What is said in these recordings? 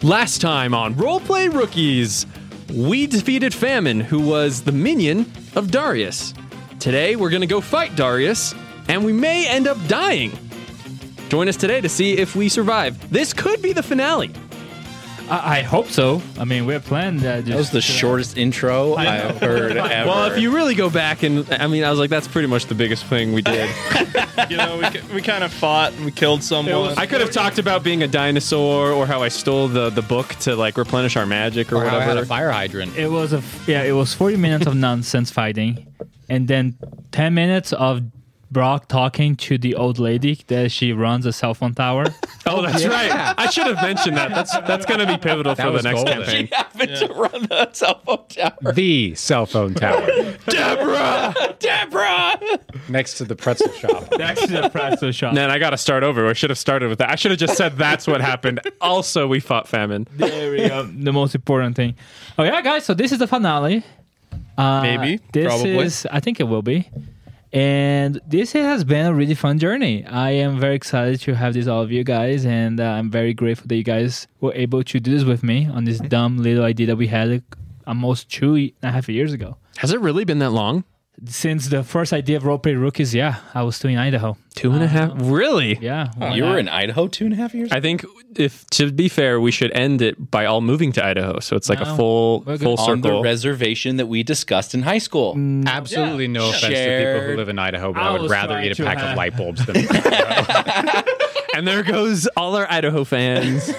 Last time on Roleplay Rookies, we defeated Famine, who was the minion of Darius. Today, we're going to go fight Darius, and we may end up dying. Join us today to see if we survive. This could be the finale. I hope so. I mean, we have planned that. That was the shortest intro I've heard ever. Well, if you really go back and, I was like, that's pretty much the biggest thing we did. We kind of fought and we killed someone. I could have talked about being a dinosaur or how I stole the book to like replenish our magic or how I had whatever. a fire hydrant. It was 40 minutes of nonsense fighting, and then 10 minutes of Brock talking to the old lady that she runs a cell phone tower. Oh, that's right. I should have mentioned that. That's going to be pivotal for the was next golden. campaign. Happened to run the cell phone tower. The cell phone tower Deborah! next to the pretzel shop. Next to the pretzel shop. Man, I got to start over. I should have started with that. I should have just said that's what happened. Also, we fought Famine. There we go. The most important thing. Oh yeah, guys. So this is the finale. Maybe. This Probably. I think it will be. And this has been a really fun journey. I am very excited to have this all of you guys, and I'm very grateful that you guys were able to do this with me on this dumb little idea that we had almost 2.5 years ago. Has it really been that long? Since the first idea of Roleplay Rookies, yeah, I was still in Idaho. 2.5? Really? Yeah. You were in Idaho 2.5 years? I think, if to be fair, we should end it by all moving to Idaho. So it's like a No, full we're good. circle. On the reservation that we discussed in high school. Absolutely no offense to people Shared. who live in Idaho, but I I would was rather trying eat a to pack have- of light bulbs than And there goes all our Idaho fans.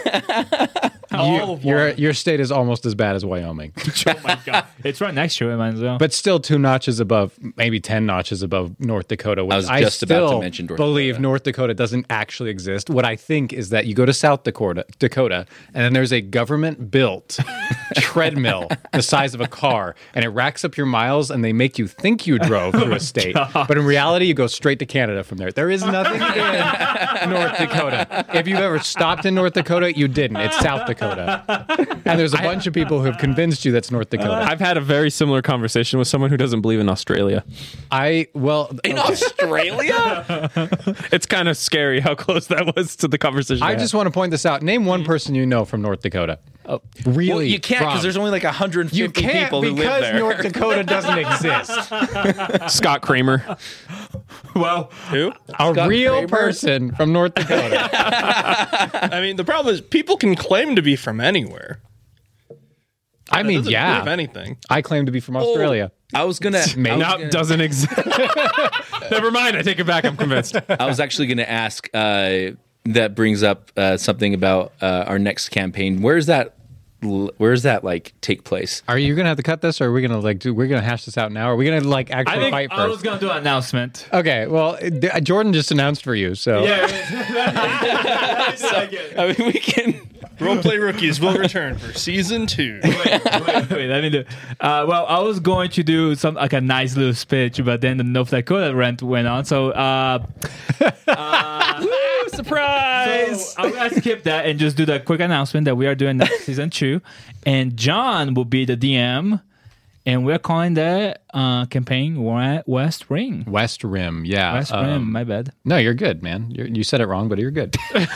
your state is almost as bad as Wyoming. Oh my God. It's right next to it, might as well. But still 2 notches above, maybe 10 notches above North Dakota. Which I was just about to still mention North believe Dakota. North Dakota doesn't actually exist. What I think is that you go to South Dakota, and then there's a government-built treadmill the size of a car, and it racks up your miles, and they make you think you drove through a state. But in reality, you go straight to Canada from there. There is nothing in North Dakota. If you've ever stopped in North Dakota, you didn't. It's South Dakota. And there's a bunch of people who have convinced you that's North Dakota. I've had a very similar conversation with someone who doesn't believe in Australia. In Australia? It's kind of scary how close that was to the conversation. I had. just want to point this out. Name one person you know from North Dakota. Oh, really? Well, you can't because there's only like 150 you can't people who live because there. North Dakota doesn't exist. Scott Kramer. well, Who? A real Kramer? person from North Dakota. I mean, the problem is people can claim to be from anywhere. I mean, Doesn't yeah. prove anything. I claim to be from Australia. I was gonna. No, doesn't exist. Never mind. I take it back. I'm convinced. I was actually gonna ask. That brings up something about our next campaign. Where's that like take place? Are you gonna have to cut this, or are we gonna we're gonna hash this out now? Or are we gonna like I actually think fight I was first? going to do an announcement. Okay, well, Jordan just announced for you, so I mean, we can. Roleplay Rookies will return for season 2. wait, let me do. Well, I was going to do some like a nice little speech, but then the North Dakota rant went on. So, Surprise! so I'm gonna skip that and just do the quick announcement that we are doing next season 2, and John will be the DM, and we're calling the campaign West Ring. West Rim, yeah. West Rim, my bad. No, you're good, man. You said it wrong, but you're good.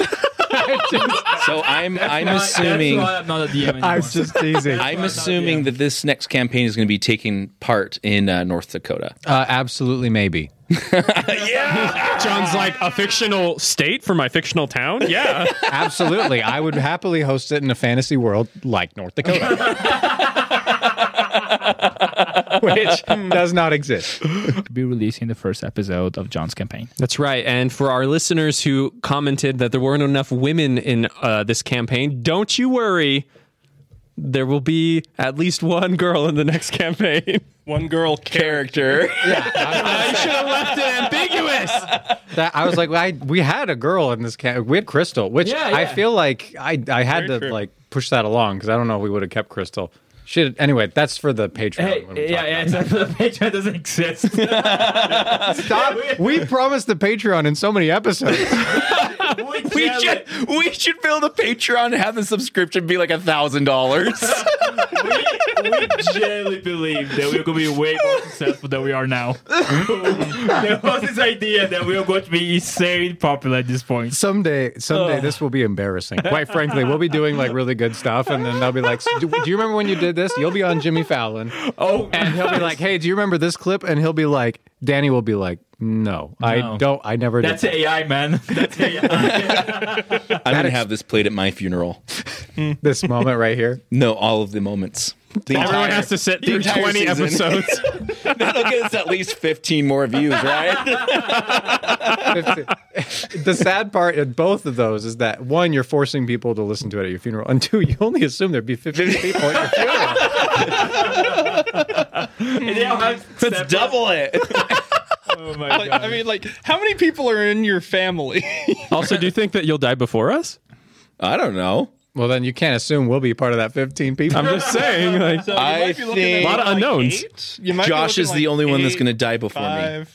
So I'm assuming. That's why I'm not a DM anymore. just teasing. I'm assuming that this next campaign is going to be taking part in North Dakota. Absolutely, maybe. John's like, a fictional state for my fictional town? Yeah. Absolutely, I would happily host it in a fantasy world like North Dakota, which does not exist. We'll be releasing the first episode of John's campaign. That's right. And for our listeners who commented that there weren't enough women in this campaign, don't you worry. There will be at least one girl in the next campaign. One girl Character. I should have left it ambiguous. I was like, we had a girl in this we had Crystal, which Yeah, I yeah. feel like I had Very to true. like push that along because I don't know if we would have kept Crystal. Shit. Anyway, that's for the Patreon. when we talk about it's the Patreon doesn't exist. Stop. We promised the Patreon in so many episodes. We should build a Patreon and have the subscription be like $1,000. we genuinely believe that we're going to be way more successful than we are now. There was this idea that we are going to be insane popular at this point. Someday, this will be embarrassing. Quite frankly, we'll be doing like really good stuff, and then they'll be like, "Do you remember when you did this?" You'll be on Jimmy Fallon. Oh, And he'll be like, "Hey, do you remember this clip?" And he'll be like, Danny will be like, "No, I don't. I never did." That's AI, man. That's AI. I'm going to have this played at my funeral. This moment right here. No, all of the moments. The Everyone entire- has to sit the through entire 20 season. episodes. That'll get us at least 15 more views, right? The sad part in both of those is that one, you're forcing people to listen to it at your funeral, and two, you only assume there'd be 50 people at your funeral. And they all have Let's double it. Oh my Like, god. I mean, like, how many people are in your family? Also, do you think that you'll die before us? I don't know. Well, then you can't assume we'll be part of that 15 people. I'm just saying, like, So you I might be looking think- at A lot of like unknowns. 8. You might be Josh looking is the like only one that's 8, going to die before me. 5.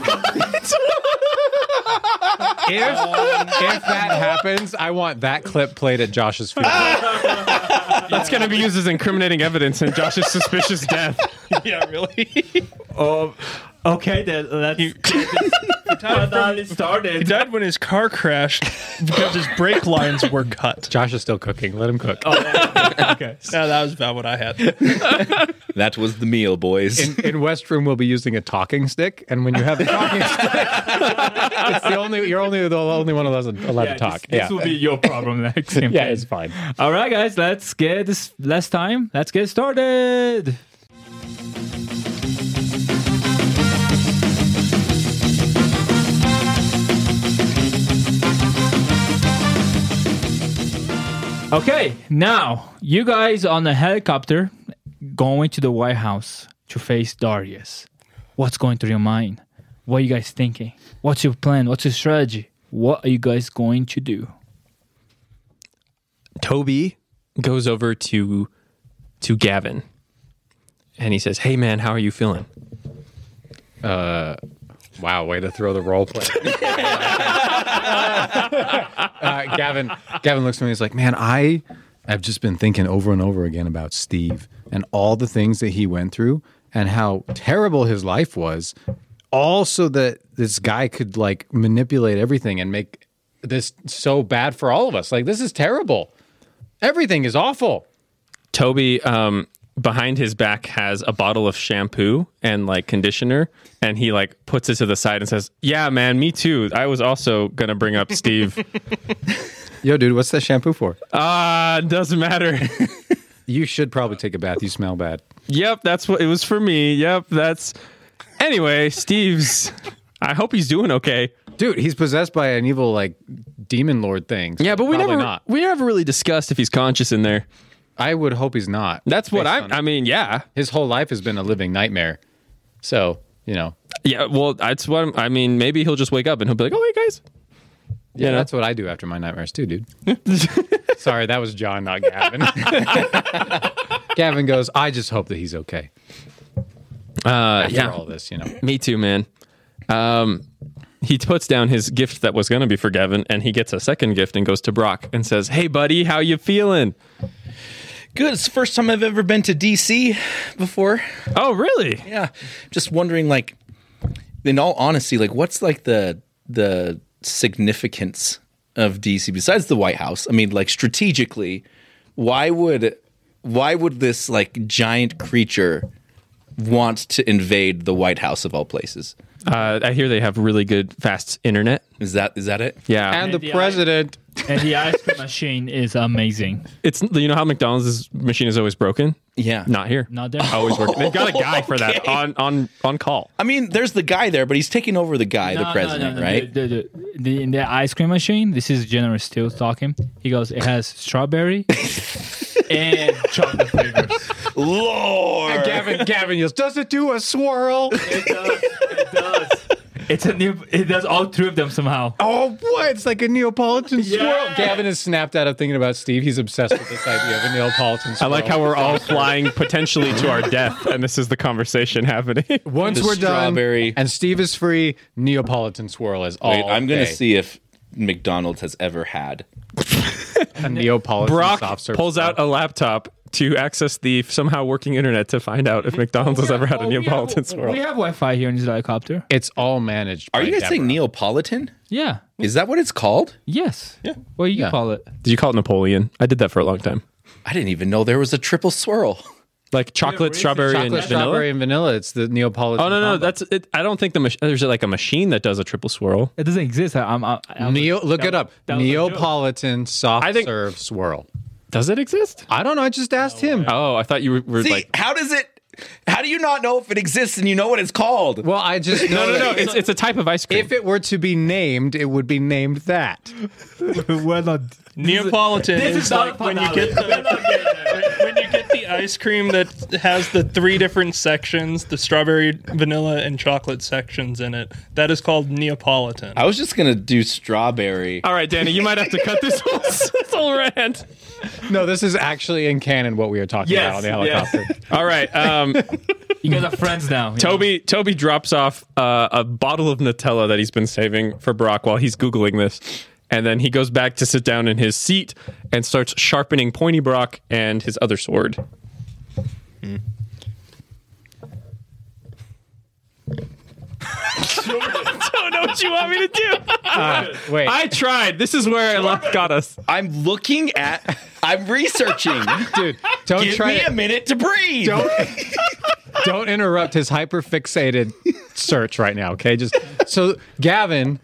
If that happens, I want that clip played at Josh's funeral. that's going to be used as incriminating evidence in Josh's suspicious death. Yeah, really. Okay, then let's He started. died when his car crashed because his brake lines were cut. Josh is still cooking. Let him cook. Okay. No, that was about what I had. That was the meal, boys. In West Room, we'll be using a talking stick, and when you have the talking stick, it's you're only the only one allowed to talk. This will be your problem next. Yeah, it's fine. All right, guys, let's get this less time. Let's get started. Okay, now you guys on the helicopter going to the White House to face Darius. What's going through your mind? What are you guys thinking? What's your plan? What's your strategy? What are you guys going to do? Toby goes over to Gavin and he says, "Hey man, how are you feeling?" Wow, way to throw the role play. Gavin looks at me and he's like, "Man, I've just been thinking over and over again about Steve and all the things that he went through and how terrible his life was. Also that this guy could like manipulate everything and make this so bad for all of us. Like, this is terrible. Everything is awful." Toby, behind his back has a bottle of shampoo and like conditioner, and he like puts it to the side and says, "Yeah, man, me too. I was also gonna bring up Steve." Yo, dude, what's that shampoo for? Doesn't matter. You should probably take a bath. You smell bad. Yep, that's what it was for me. Yep, that's. Anyway, Steve's. I hope he's doing okay. Dude, he's possessed by an evil like demon lord thing. So Yeah, but we probably never not. we never really discussed if he's conscious in there. I would hope he's not. That's what Based on- I mean, yeah. His whole life has been a living nightmare. So, you know. Yeah, well, that's what I mean. Maybe he'll just wake up and he'll be like, "Oh, hey guys." Yeah, know? that's what I do after my nightmares too, dude. Sorry, that was John, not Gavin. Gavin goes, "I just hope that he's okay." After Yeah, all this, you know. me too, man. He puts down his gift that was going to be for Gavin, and he gets a second gift and goes to Brock and says, "Hey, buddy, how you feeling?" Good. It's the first time I've ever been to DC before. Oh, really? Yeah. Just wondering, like, in all honesty, like, what's like the significance of DC besides the White House? I mean, like, strategically, why would this like giant creature want to invade the White House of all places? I hear they have really good fast internet. Is that it? Yeah, And And the the president. And the ice cream machine is amazing. it's you know how McDonald's machine is always broken. Yeah. Not here. Not there. Always working. They've got a guy for that Okay. on call. I mean, there's the guy there, but he's taking over the guy, the No, president, no. right? In the ice cream machine, this is General Steele talking. He goes, it has strawberry and chocolate flavors. Lord. Gavin yells, "Does it do a swirl?" It does. It does all three of them somehow. Oh, what? It's like a Neapolitan swirl. Yeah. Gavin is snapped out of thinking about Steve. He's obsessed with this idea of a Neapolitan I swirl. like how we're all flying potentially to our death, and this is the conversation happening. Once The we're done strawberry- and Steve is free, Neapolitan swirl is all Wait, I'm going to day. see if McDonald's has ever had. a Neapolitan Brock soft serve pulls swirl. out a laptop, to access the somehow working internet to find out if McDonald's has ever had a Neapolitan swirl. We have Wi-Fi here in this helicopter. It's all managed. Are by you guys saying Deborah. Neapolitan? Yeah. Is that what it's called? Yes. Yeah. What do you Yeah. call it? Did you call it Napoleon? I did that for a long time. I didn't even know there was a triple swirl. Like chocolate, strawberry, Chocolate, and vanilla. strawberry, and vanilla. It's the Neapolitan. Oh no, combo. that's it. I don't think there's like a machine that does a triple swirl. It doesn't exist. Look it up. that was a joke. Neapolitan soft I think- serve swirl. Does it exist? I don't know. I just asked him. Oh, I thought you were See, like. how do you not know if it exists and you know what it's called? Well, I just know No. that It's a type of ice cream. if it were to be named, it would be named that. We're not. Neapolitan This is is not like when you finale. get when you get the ice cream that has the 3 different sections, the strawberry, vanilla, and chocolate sections in it. That is called Neapolitan. I was just gonna do strawberry. All right, Danny, you might have to cut this whole rant. No, this is actually in canon what we are talking about on the helicopter. All right. You guys are friends now. you know? Toby drops off a bottle of Nutella that he's been saving for Brock while he's Googling this. And then he goes back to sit down in his seat and starts sharpening Pointy Brock and his other sword. Don't know what you want me to do. Wait, I tried. This is where luck got us. I'm researching. dude, don't Give try me to, a minute to breathe. don't interrupt his hyper-fixated search right now, okay? Just so Gavin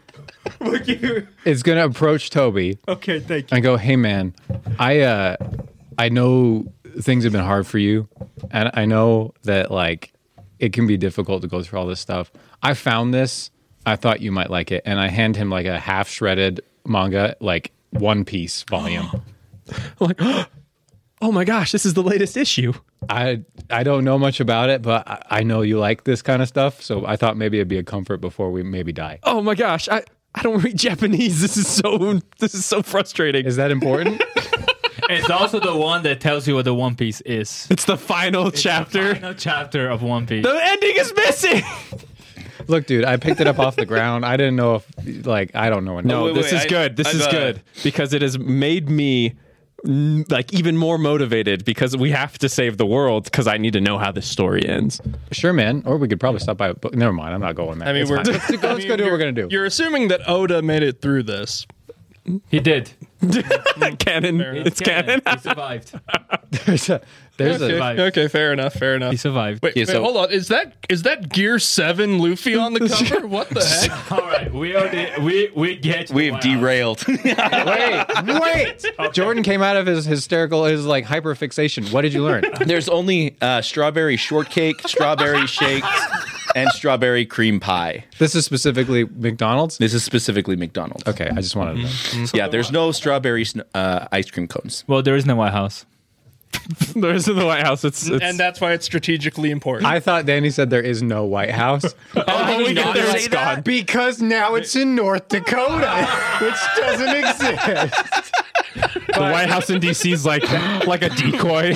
is going to approach Toby Okay, thank you. and go, "Hey man, I know things have been hard for you, and I know that like it can be difficult to go through all this stuff. I found this. I thought you might like it." And I hand him like a half shredded manga, like One Piece volume. I'm like, oh my gosh, this is the latest issue. I don't know much about it, but I know you like this kind of stuff, so I thought maybe it'd be a comfort before we maybe die. Oh my gosh, I don't read Japanese. This is so frustrating. Is that important? It's also the one that tells you what the One Piece is. It's the final chapter. Final chapter of One Piece. The ending is missing. Look, dude, I picked it up off the ground. I didn't know if, like, I don't know. No, wait, this is good. This is good because it has made me like even more motivated because we have to save the world because I need to know how this story ends. Sure, man. Or we could probably stop by. But never mind. I'm not going there. I mean, It's we're fine. let's go do what we're gonna do. You're assuming that Oda made it through this. He did. Canon. It's canon. He survived. There's a Survived. Okay, fair enough. Fair enough. He survived. Wait, so- hold on. Is that Gear 7 Luffy on the cover? What the heck? All right, we already we get. We've derailed. wait. Jordan came out of his his like hyper fixation. What did you learn? There's only strawberry shortcake, strawberry shakes, and strawberry cream pie. This is specifically McDonald's. This is specifically McDonald's. Okay, I just wanted to know. Yeah, there's no strawberry ice cream cones. Well, there is no White House. There is in the White House. It's And that's why it's strategically important. I thought Danny said there is no White House. when we get there, it's gone. Because now it's in North Dakota, which doesn't exist. The White House in DC is like a decoy.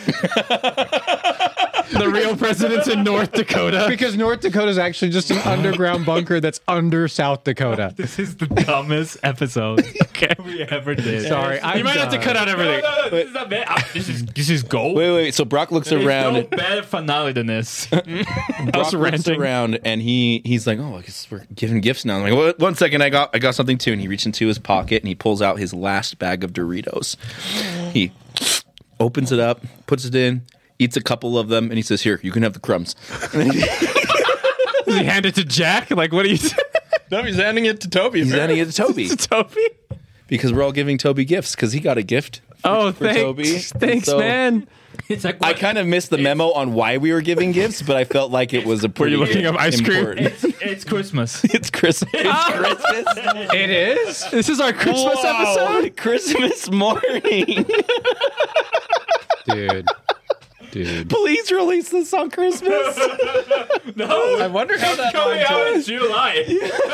The real president's in North Dakota. Because North Dakota is actually just an underground bunker that's under South Dakota. This is the dumbest episode we ever did. Sorry, You might have to cut out everything. No, this is not bad. This is gold. Wait. So Brock looks There's around. no better finale than this. Brock looks ranting. around, and he's like, "Oh, I guess we're giving gifts now." I'm like, "Well, one second, I got something too." And he reaches into his pocket and he pulls out his last bag of Doritos. He opens it up, puts it in, eats a couple of them, and he says, "Here, you can have the crumbs." Does he hand it to Jack? Like, what are you? No, he's handing it to Toby. He's handing it to Toby To Toby? because we're all giving Toby gifts because he got a gift. Oh, for Toby. thanks. Thanks, So- man. It's like I kind of missed the memo on why we were giving gifts, but I felt like it was a pretty you looking up ice cream? important- it's Christmas. It's Christmas. It's Christmas. It is? This is our Christmas episode. Christmas morning. Dude. Please release this on Christmas. I wonder how that Coming lines out up. in July.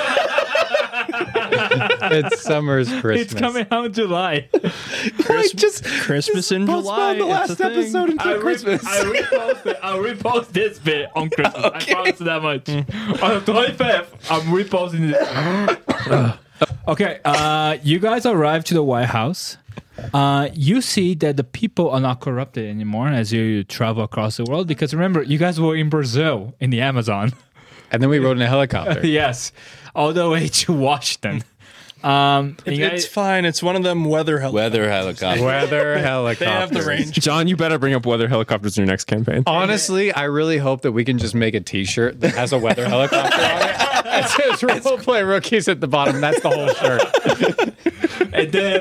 It's summer's Christmas. It's coming out in July. Christmas in July. Postpone the It's a last thing. episode until Christmas. I'll repost this bit on Christmas. I promise you that much. On the 25th, I'm reposting this. Okay, you guys arrived to the White House. you see that the people are not corrupted anymore as you travel across the world. Because remember, you guys were in Brazil in the Amazon. And then we rode in a helicopter. Yes, all the way to Washington. It's fine. It's one of them weather helicopters. Weather helicopter. Weather They helicopter. have the range. John, you better bring up weather helicopters in your next campaign. Honestly, I really hope that we can just make a T-shirt that has a weather helicopter on it. It says "Roleplay Rookies" at the bottom. That's the whole shirt.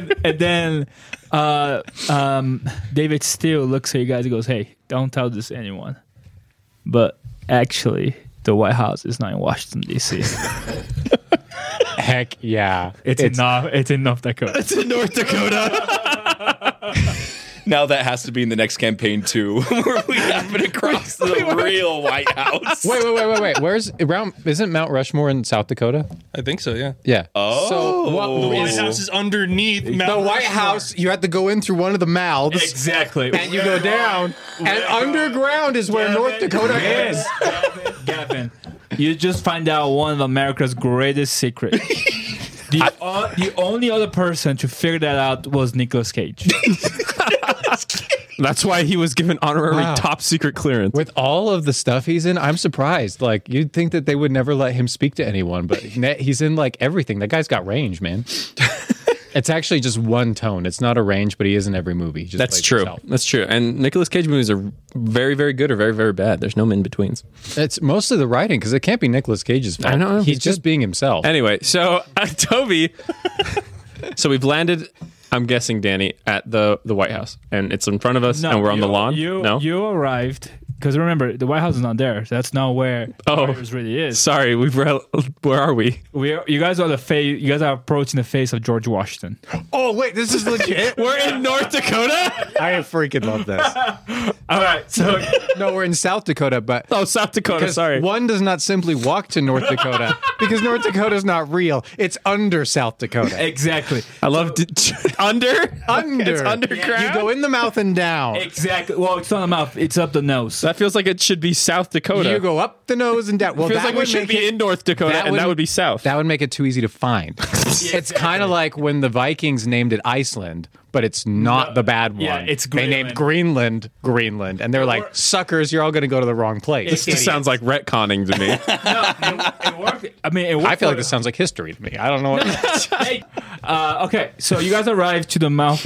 and then David Steele looks at you guys and goes, "Hey, don't tell this to anyone." But actually, the White House is not in Washington D.C. Heck yeah! It's in North Dakota. It's in North Dakota. Now that has to be in the next campaign too, where we happen across the real White House. Wait. Where's around? Isn't Mount Rushmore in South Dakota? I think so, yeah. Yeah. Oh. So what The White is House is underneath the Mount White Rushmore. House? You have to go in through one of the mouths. Exactly. And you go down, and underground is where North Dakota is. Gavin, you just find out one of America's greatest secrets. The only other person to figure that out was Nicolas Cage. That's why he was given honorary Wow. top secret clearance. With all of the stuff he's in, I'm surprised. Like, you'd think that they would never let him speak to anyone, but he's in like everything. That guy's got range, man. It's actually just one tone. It's not a range, but he is in every movie. He just That's plays true. himself. That's true. And Nicolas Cage movies are very, very good or very, very bad. There's no in betweens. It's mostly the writing because it can't be Nicolas Cage's fault. I know. He's just being himself. Anyway, so Toby, so we've landed. I'm guessing, Danny, at the White House, and it's in front of us, and we're on the lawn. You arrived because remember the White House is not there. So that's not where Warriors really is. Sorry, where are we? You guys are the face. You guys are approaching the face of George Washington. Oh, wait, this is legit? We're in North Dakota. I freaking love this. All right, so No, we're in South Dakota, but Oh, South Dakota. because Sorry. one does not simply walk to North Dakota because North Dakota is not real. It's under South Dakota. exactly, I love under. Under. It's underground. You go in the mouth and down. exactly. Well, it's not the mouth; it's up the nose. That feels like it should be South Dakota. You go up the nose and down. Well, feels that like we would should make be it- in North Dakota, and that would be south. That would make it too easy to find. It's kind of like when the Vikings named it Iceland, but it's not the bad one. Yeah, it's They named Greenland, and they're like, suckers, you're all going to go to the wrong place. This just sounds like retconning to me. It worked. I mean, it worked I feel like for- this sounds like history to me. I don't know what. Hey, okay, so you guys arrive to the Mount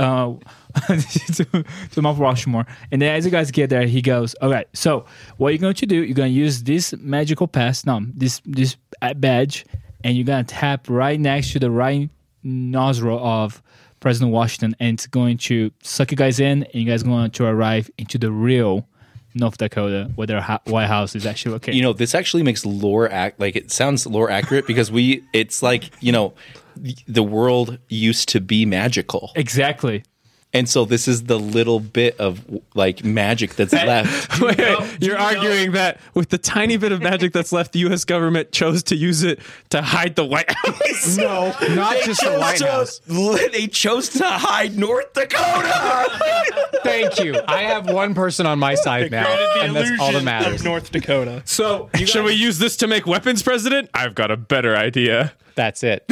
to Mount Rushmore, and then as you guys get there, he goes, "All right, so what you're going to do? You're going to use this magical pass, this badge, and you're going to tap right next to the right nostril of President Washington, and it's going to suck you guys in, and you guys are going to arrive into the real North Dakota, where their White House is actually located." You know, this actually makes lore it sounds lore accurate because it's like, you know, the world used to be magical. Exactly. And so this is the little bit of like magic that's left. Wait, you're arguing that with the tiny bit of magic that's left, the U.S. government chose to use it to hide the White House. No, not just the White House. They chose to hide North Dakota. Thank you. I have one person on my side now, The and that's all that illusion matters. of North Dakota. So Should we use this to make weapons, President? I've got a better idea. That's it.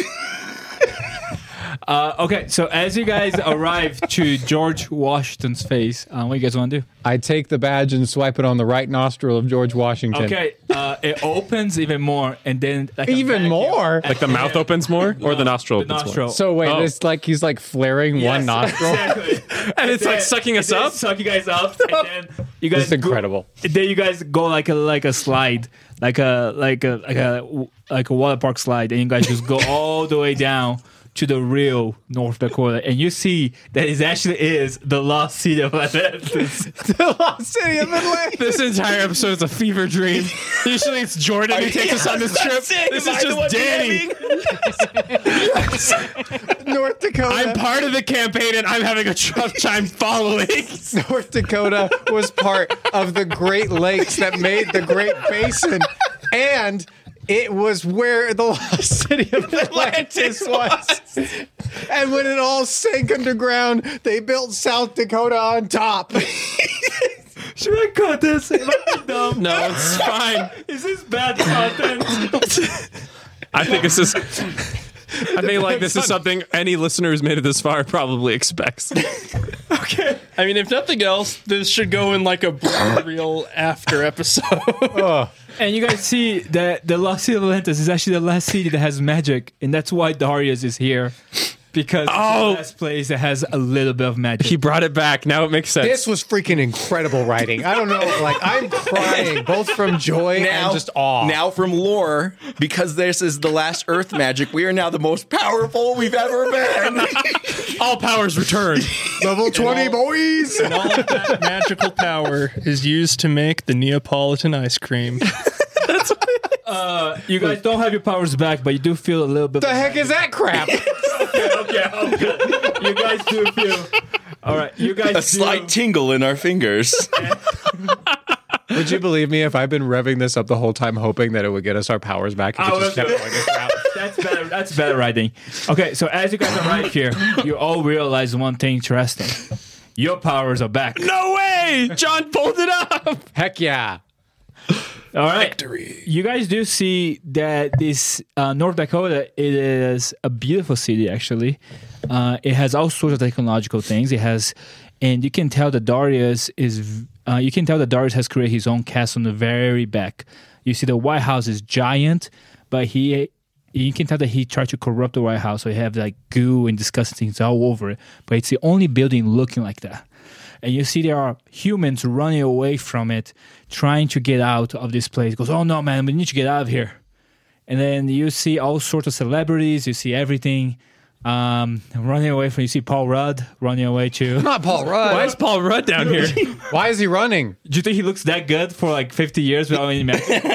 okay, so as you guys arrive to George Washington's face, what do you guys want to do? I take the badge and swipe it on the right nostril of George Washington. Okay, it opens even more, and then like a Even vacuum. more? Like the mouth opens more, or the nostril The opens nostril. more? So wait, Oh. it's like he's like flaring one Yes, nostril. exactly. And it's like sucking us up? Suck you guys up, and then you guys This is incredible. Then you guys go like a slide, like a water park slide, and you guys just go all the way down to the real North Dakota, and you see that it actually is the lost city of Atlantis. The lost city of Atlantis. This entire episode is a fever dream. Usually it's Jordan who takes us on this trip. This is just Danny. North Dakota. I'm part of the campaign and I'm having a tough time following. North Dakota was part of the Great Lakes that made the Great Basin, and it was where the lost city of Atlantis was. And when it all sank underground, they built South Dakota on top. Should I cut this? Am I dumb? No, it's fine. Is this bad content? I think this is. I think like this is something any listener who's made it this far probably expects. I mean, if nothing else, this should go in like a blooper reel after episode. And you guys see that the Lost City of Atlantis is actually the last city that has magic, and that's why Darius is here. Because it's the last place that has a little bit of magic. He brought it back. Now it makes sense. This was freaking incredible writing. I don't know, like I'm crying both from joy and just awe. Now from lore, because this is the last Earth magic, we are now the most powerful we've ever been. All powers returned. Level 20, boys. And all of that magical power is used to make the Neapolitan ice cream. You guys don't have your powers back, but you do feel a little bit. The heck is that crap? Okay. You guys do feel. All right, you guys. A slight tingle in our fingers. Would you believe me if I've been revving this up the whole time, hoping that it would get us our powers back? If it just kept going this route? That's better. That's better writing. Okay, so as you guys arrive here, you all realize one thing interesting. Your powers are back. No way! John pulled it up. Heck yeah. All right. Victory. You guys do see that this North Dakota, it is a beautiful city, actually. It has all sorts of technological things. It has, and you can tell that Darius is, has created his own castle in the very back. You see the White House is giant, but you can tell that he tried to corrupt the White House. So you have like goo and disgusting things all over it. But it's the only building looking like that. And you see there are humans running away from it, trying to get out of this place. He goes, oh no, man, we need to get out of here. And then you see all sorts of celebrities. You see everything running away from. You see Paul Rudd running away too. Not Paul Rudd. Why is Paul Rudd down here? Why is he running? Do you think he looks that good for like 50 years without any magic?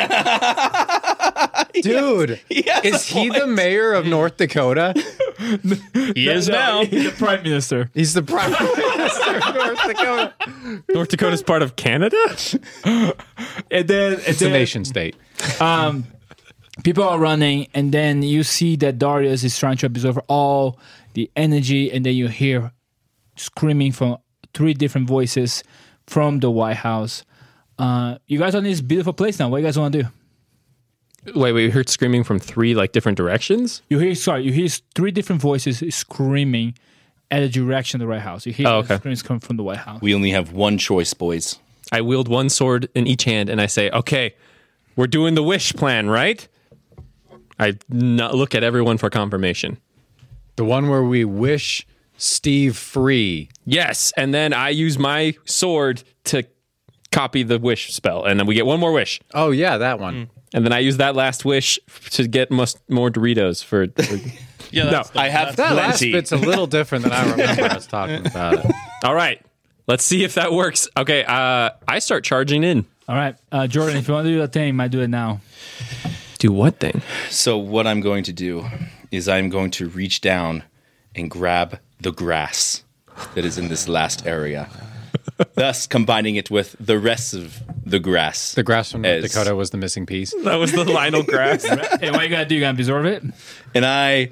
Dude, is he the mayor of North Dakota? He is now. He's the prime minister. He's the prime minister of North Dakota. North Dakota's part of Canada? And then It's a nation state. People are running, and then you see that Darius is trying to absorb all the energy, and then you hear screaming from 3 different voices from the White House. You guys are in this beautiful place now. What do you guys want to do? Wait, we heard screaming from 3 like different directions? You hear 3 different voices screaming at the direction of the White House. You hear the screams coming from the White House. We only have one choice, boys. I wield one sword in each hand and I say, okay, we're doing the wish plan, right? I look at everyone for confirmation. The one where we wish Steve free. Yes, and then I use my sword to copy the wish spell, and then we get one more wish. Oh, yeah, that one. And then I use that last wish to get more Doritos for Yeah, I have That last plenty. bit's a little different than I remember us talking about it. All right, let's see if that works. Okay, I start charging in. All right, Jordan, if you want to do that thing, you might do it now. Do what thing? So what I'm going to do is I'm going to reach down and grab the grass that is in this last area, thus combining it with the rest of the grass. The grass from North Dakota was the missing piece. That was the Lionel grass. Hey, what you gotta do? You gotta absorb it. And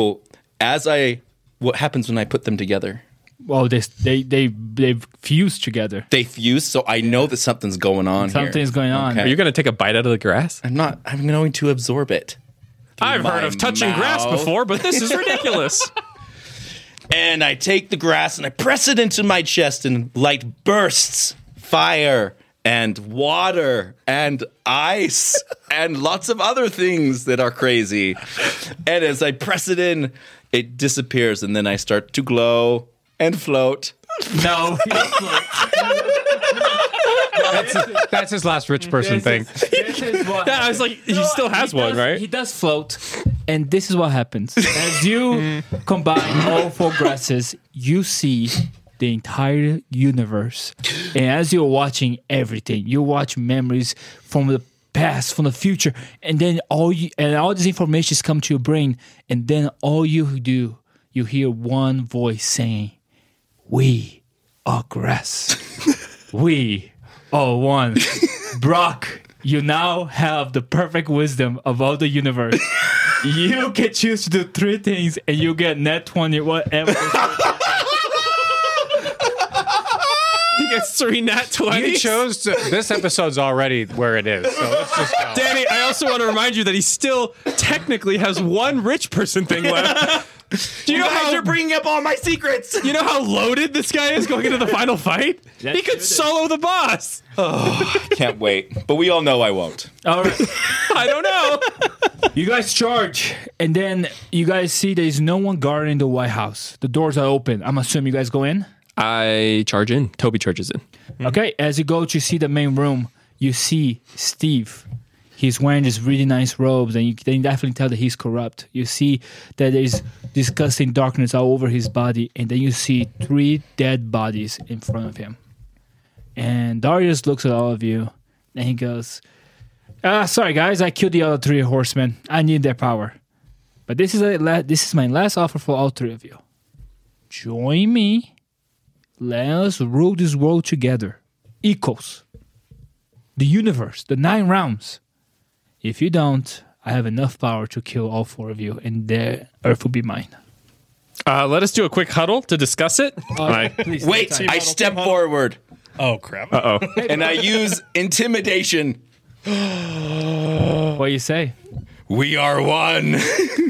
what happens when I put them together? Well, they fuse together. They fuse, so I know that something's going on here. Something's going on. Okay. Are you going to take a bite out of the grass? I'm going to absorb it. I've heard of touching grass mouth. before, but this is ridiculous. And I take the grass and I press it into my chest, and light bursts, fire and water and ice and lots of other things that are crazy. And as I press it in, it disappears, and then I start to glow and float. No. That's his last rich person thing. This is what Yeah, I was like, he still has one, right? He does float, and this is what happens. As you combine all 4 grasses, you see the entire universe. And as you're watching everything, you watch memories from the past, from the future, and then all this information come to your brain, and then all you do, you hear one voice saying, "We are grass. We are one." Brock, you now have the perfect wisdom of all the universe. You can choose to do 3 things, and you get net 20, whatever. He against 3 nat 20s. You chose to, this episode's already where it is. So let's just go. Danny, I also want to remind you that he still technically has 1 rich person thing left. Do you know how You're bringing up all my secrets. you know how loaded this guy is going into the final fight? He could solo the boss. Can't wait. But we all know I won't. All right. I don't know. You guys charge, and then you guys see there's no one guarding the White House. The doors are open. I'm assuming you guys go in. I charge in. Toby charges in. Okay, as you go to see the main room, you see Steve. He's wearing these really nice robes, and you can definitely tell that he's corrupt. You see that there's disgusting darkness all over his body, and then you see 3 dead bodies in front of him. And Darius looks at all of you, and he goes, sorry guys, I killed the other 3 horsemen. I need their power. But this is my last offer for all 3 of you. Join me. Let us rule this world together. Equals. The universe, the 9 realms. If you don't, I have enough power to kill all 4 of you, and the Earth will be mine. Let us do a quick huddle to discuss it. Please, Wait, take time. I step forward Oh crap! and I use intimidation. What do you say? We are one.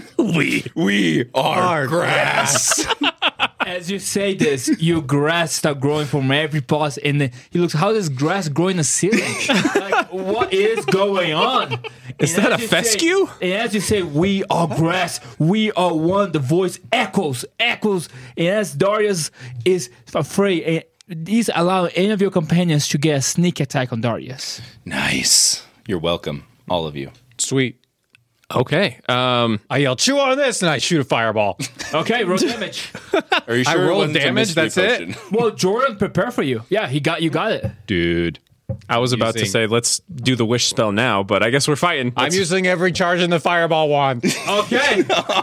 We are grass. As you say this, your grass start growing from every part, and then he looks, how does grass grow in the ceiling? Like, what is going on? Is that a fescue? And as you say, we are grass, we are one, the voice echoes. And as Darius is afraid, these allow any of your companions to get a sneak attack on Darius. Nice. You're welcome, all of you. Sweet. Okay. I yell, chew on this, and I shoot a fireball. Okay, roll damage. Are you I sure it rolled wasn't a damage, mystery that's it? potion? Well, Jordan, prepare for you. Yeah, you got it. Dude. I was about to using- say, let's do the wish spell now, but I guess we're fighting. I'm using every charge in the fireball wand. Okay.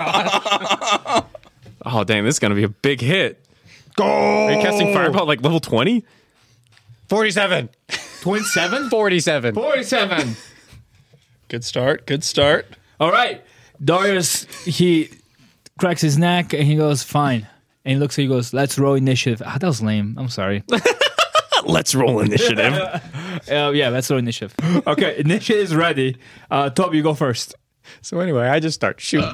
Oh, dang, this is going to be a big hit. Go! Are you casting Fireball at like level 20? 47. 27? 47. 47. Good start. Good start. All right. Darius, he cracks his neck and he goes, fine. And he looks at you and goes, let's roll initiative. Ah, that was lame. I'm sorry. Let's roll initiative. Yeah, let's roll initiative. Okay, initiative is ready. Toby, you go first. So anyway, I just start shooting.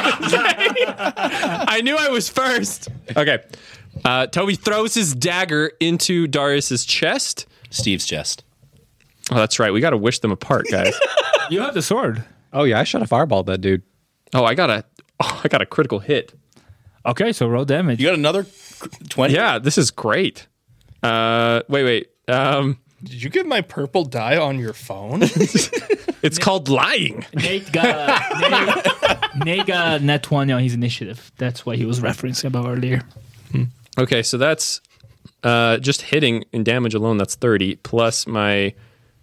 I knew I was first. Okay. Toby throws his dagger into Darius's chest. Steve's chest. Oh, that's right. We got to wish them apart, guys. You have the sword. Oh yeah, I shot a fireball at that dude. Oh, I got a critical hit. Okay, so roll damage. You got another 20? Yeah, this is great. Wait. Did you get my purple die on your phone? It's called lying. Nate got net 20 on his initiative. That's what he was referencing about earlier. Okay, so that's just hitting in damage alone. That's 30 plus my.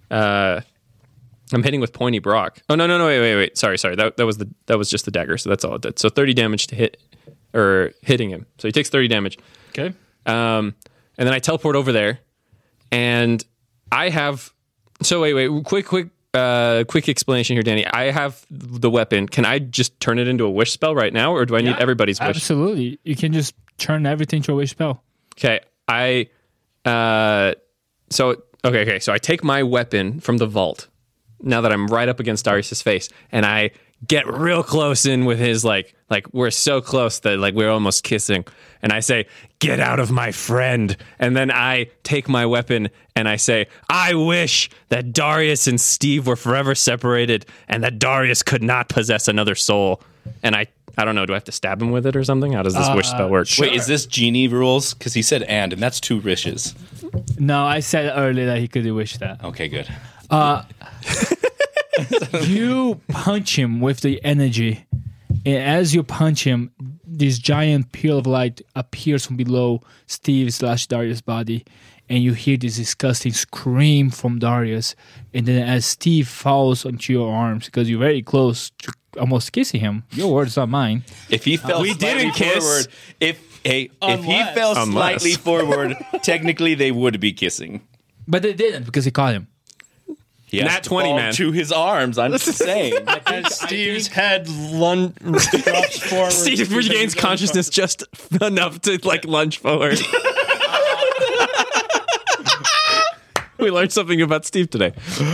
I'm hitting with Pointy Brock. Oh no! Wait. Sorry. That was just the dagger. So that's all it did. So 30 damage to hit or hitting him. So he takes 30 damage. Okay. And then I teleport over there, and I have. So wait. Quick explanation here, Danny. I have the weapon. Can I just turn it into a wish spell right now, or do I need everybody's wish? Absolutely. You can just turn everything to a wish spell. Okay. So I take my weapon from the vault. Now that I'm right up against Darius's face, and I get real close in with his like we're so close that like we're almost kissing, and I say, "Get out of my friend!" And then I take my weapon and I say, "I wish that Darius and Steve were forever separated, and that Darius could not possess another soul." And I don't know, do I have to stab him with it or something? How does this wish spell work? Wait, is this genie rules? Because he said and that's 2 wishes. No, I said earlier that he could wish that. Okay, good. You punch him with the energy, and as you punch him, this giant peel of light appears from below Steve/Darius' body, and you hear this disgusting scream from Darius. And then as Steve falls onto your arms, because you're very close to almost kissing him, your words, not mine. If he fell We slightly didn't kiss. forward, if he fell Unless. slightly forward, technically they would be kissing. But they didn't because he caught him. He has Nat to 20, fall man. to his arms. I'm just saying. As Steve's head drops forward. Steve regains consciousness just enough to like lunge forward. We learned something about Steve today.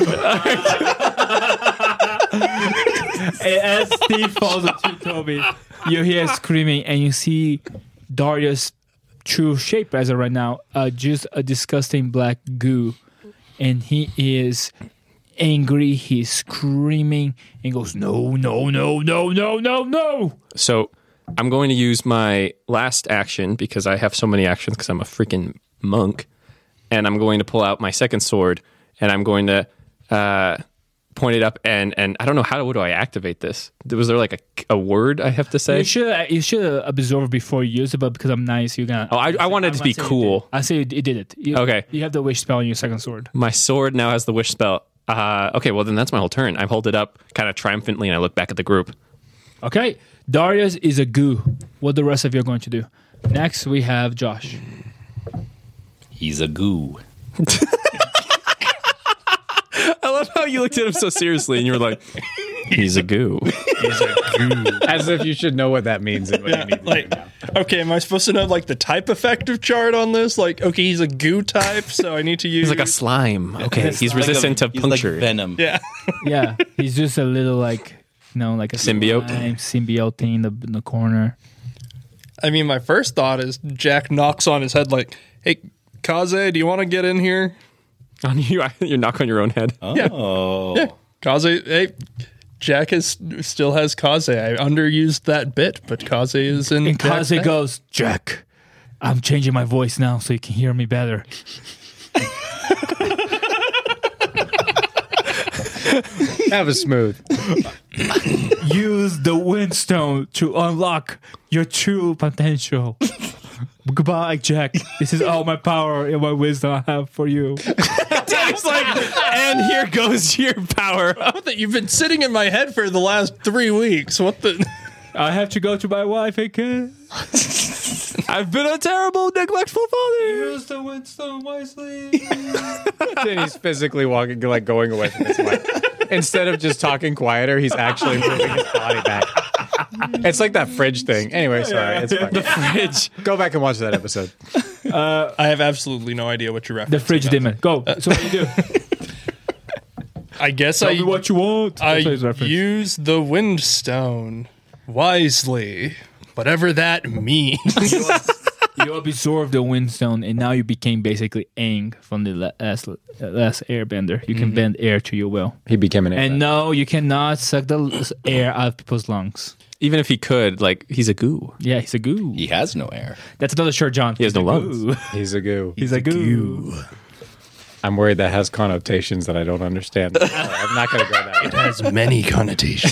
As Steve falls into Toby, you hear screaming, and you see Darius' true shape as of right now, just a disgusting black goo, and he is angry. He's screaming and goes, "No, no, no, no, no, no, no!" So I'm going to use my last action because I have so many actions because I'm a freaking monk, and I'm going to pull out my second sword, and I'm going to point it up, and I don't know what do I activate this? Was there like a word I have to say? You should absorb before you use it, but because I'm nice, you're gonna. Oh, I wanted it to be cool. I say you did it. Okay. You have the wish spell on your second sword. My sword now has the wish spell. Okay, well then that's my whole turn. I hold it up kind of triumphantly, and I look back at the group. Okay, Darius is a goo. What the rest of you are going to do? Next, we have Josh. He's a goo. I love how you looked at him so seriously, and you were like, "He's a goo." As if you should know what that means and what you need to Like, do now. okay, am I supposed to know like the type effective chart on this? Like, okay, he's a goo type, so I need to use. He's like a slime. Okay, he's resistant to He's puncture. like Venom. yeah. Yeah, he's just a little like like a Symbiote? symbiote thing in the corner. I mean, my first thought is Jack knocks on his head like, "Hey, Kaze, do you want to get in here?" On you knock on your own head. Oh. Yeah, Kaze. Hey, Jack still has Kaze. I underused that bit, but Kaze is in. And Jack's Kaze head. goes, "Jack, I'm changing my voice now so you can hear me better." That was smooth. Use the Windstone to unlock your true potential. Goodbye, Jack. This is all my power and my wisdom I have for you. It's like, and here goes your power. What the, you've been sitting in my head for the last 3 weeks. What the? I have to go to my wife again. I've been a terrible, neglectful father. Use the Windstone wisely. Then he's physically walking, like going away from his mic. Instead of just talking quieter, he's actually moving his body back. It's like that fridge thing. Anyway, sorry. It's fine. Fridge. Go back and watch that episode. I have absolutely no idea what you're referencing. The fridge demon. Go. So what do you do? I guess Tell me what you want. I That's his reference. use the Windstone wisely, whatever that means. You absorbed the Windstone, and now you became basically Aang from the last Airbender. You can bend air to your will. He became an And no, you cannot suck the air out of people's lungs. Even if he could, like, he's a goo. Yeah, he's a goo. He has no air. That's another shirt, John. He has no lungs. He's a goo. He's a goo. I'm worried that has connotations that I don't understand. I'm not going to go that way. has many connotations.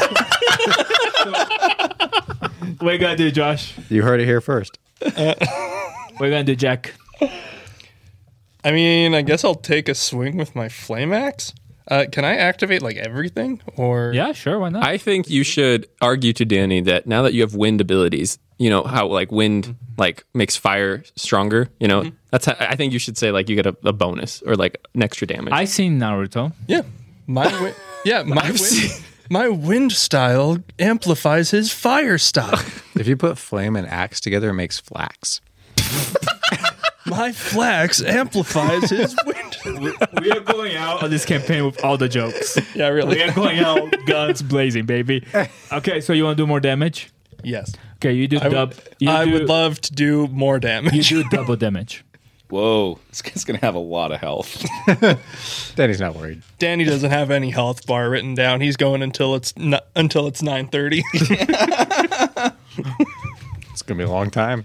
What you gonna do, Josh? You heard it here first. What you gonna do, Jack? I mean, I guess I'll take a swing with my flame axe. Can I activate like everything, or Yeah, sure. Why not? I think you should argue to Danny that now that you have wind abilities, you know how like wind like makes fire stronger. You know that's how, I think you should say like you get a bonus or like an extra damage. I seen Naruto. Yeah, my my wind style amplifies his fire style. If you put flame and axe together, it makes flax. My flax amplifies his wind. We are going out on this campaign with all the jokes. Yeah, really. We are going out guns blazing, baby. Okay, so you want to do more damage? Yes, Okay, you do dub. I would love to do more damage. You do double damage. Whoa. This guy's going to have a lot of health. Danny's not worried. Danny doesn't have any health bar written down. He's going until it's 9:30. It's going to be a long time.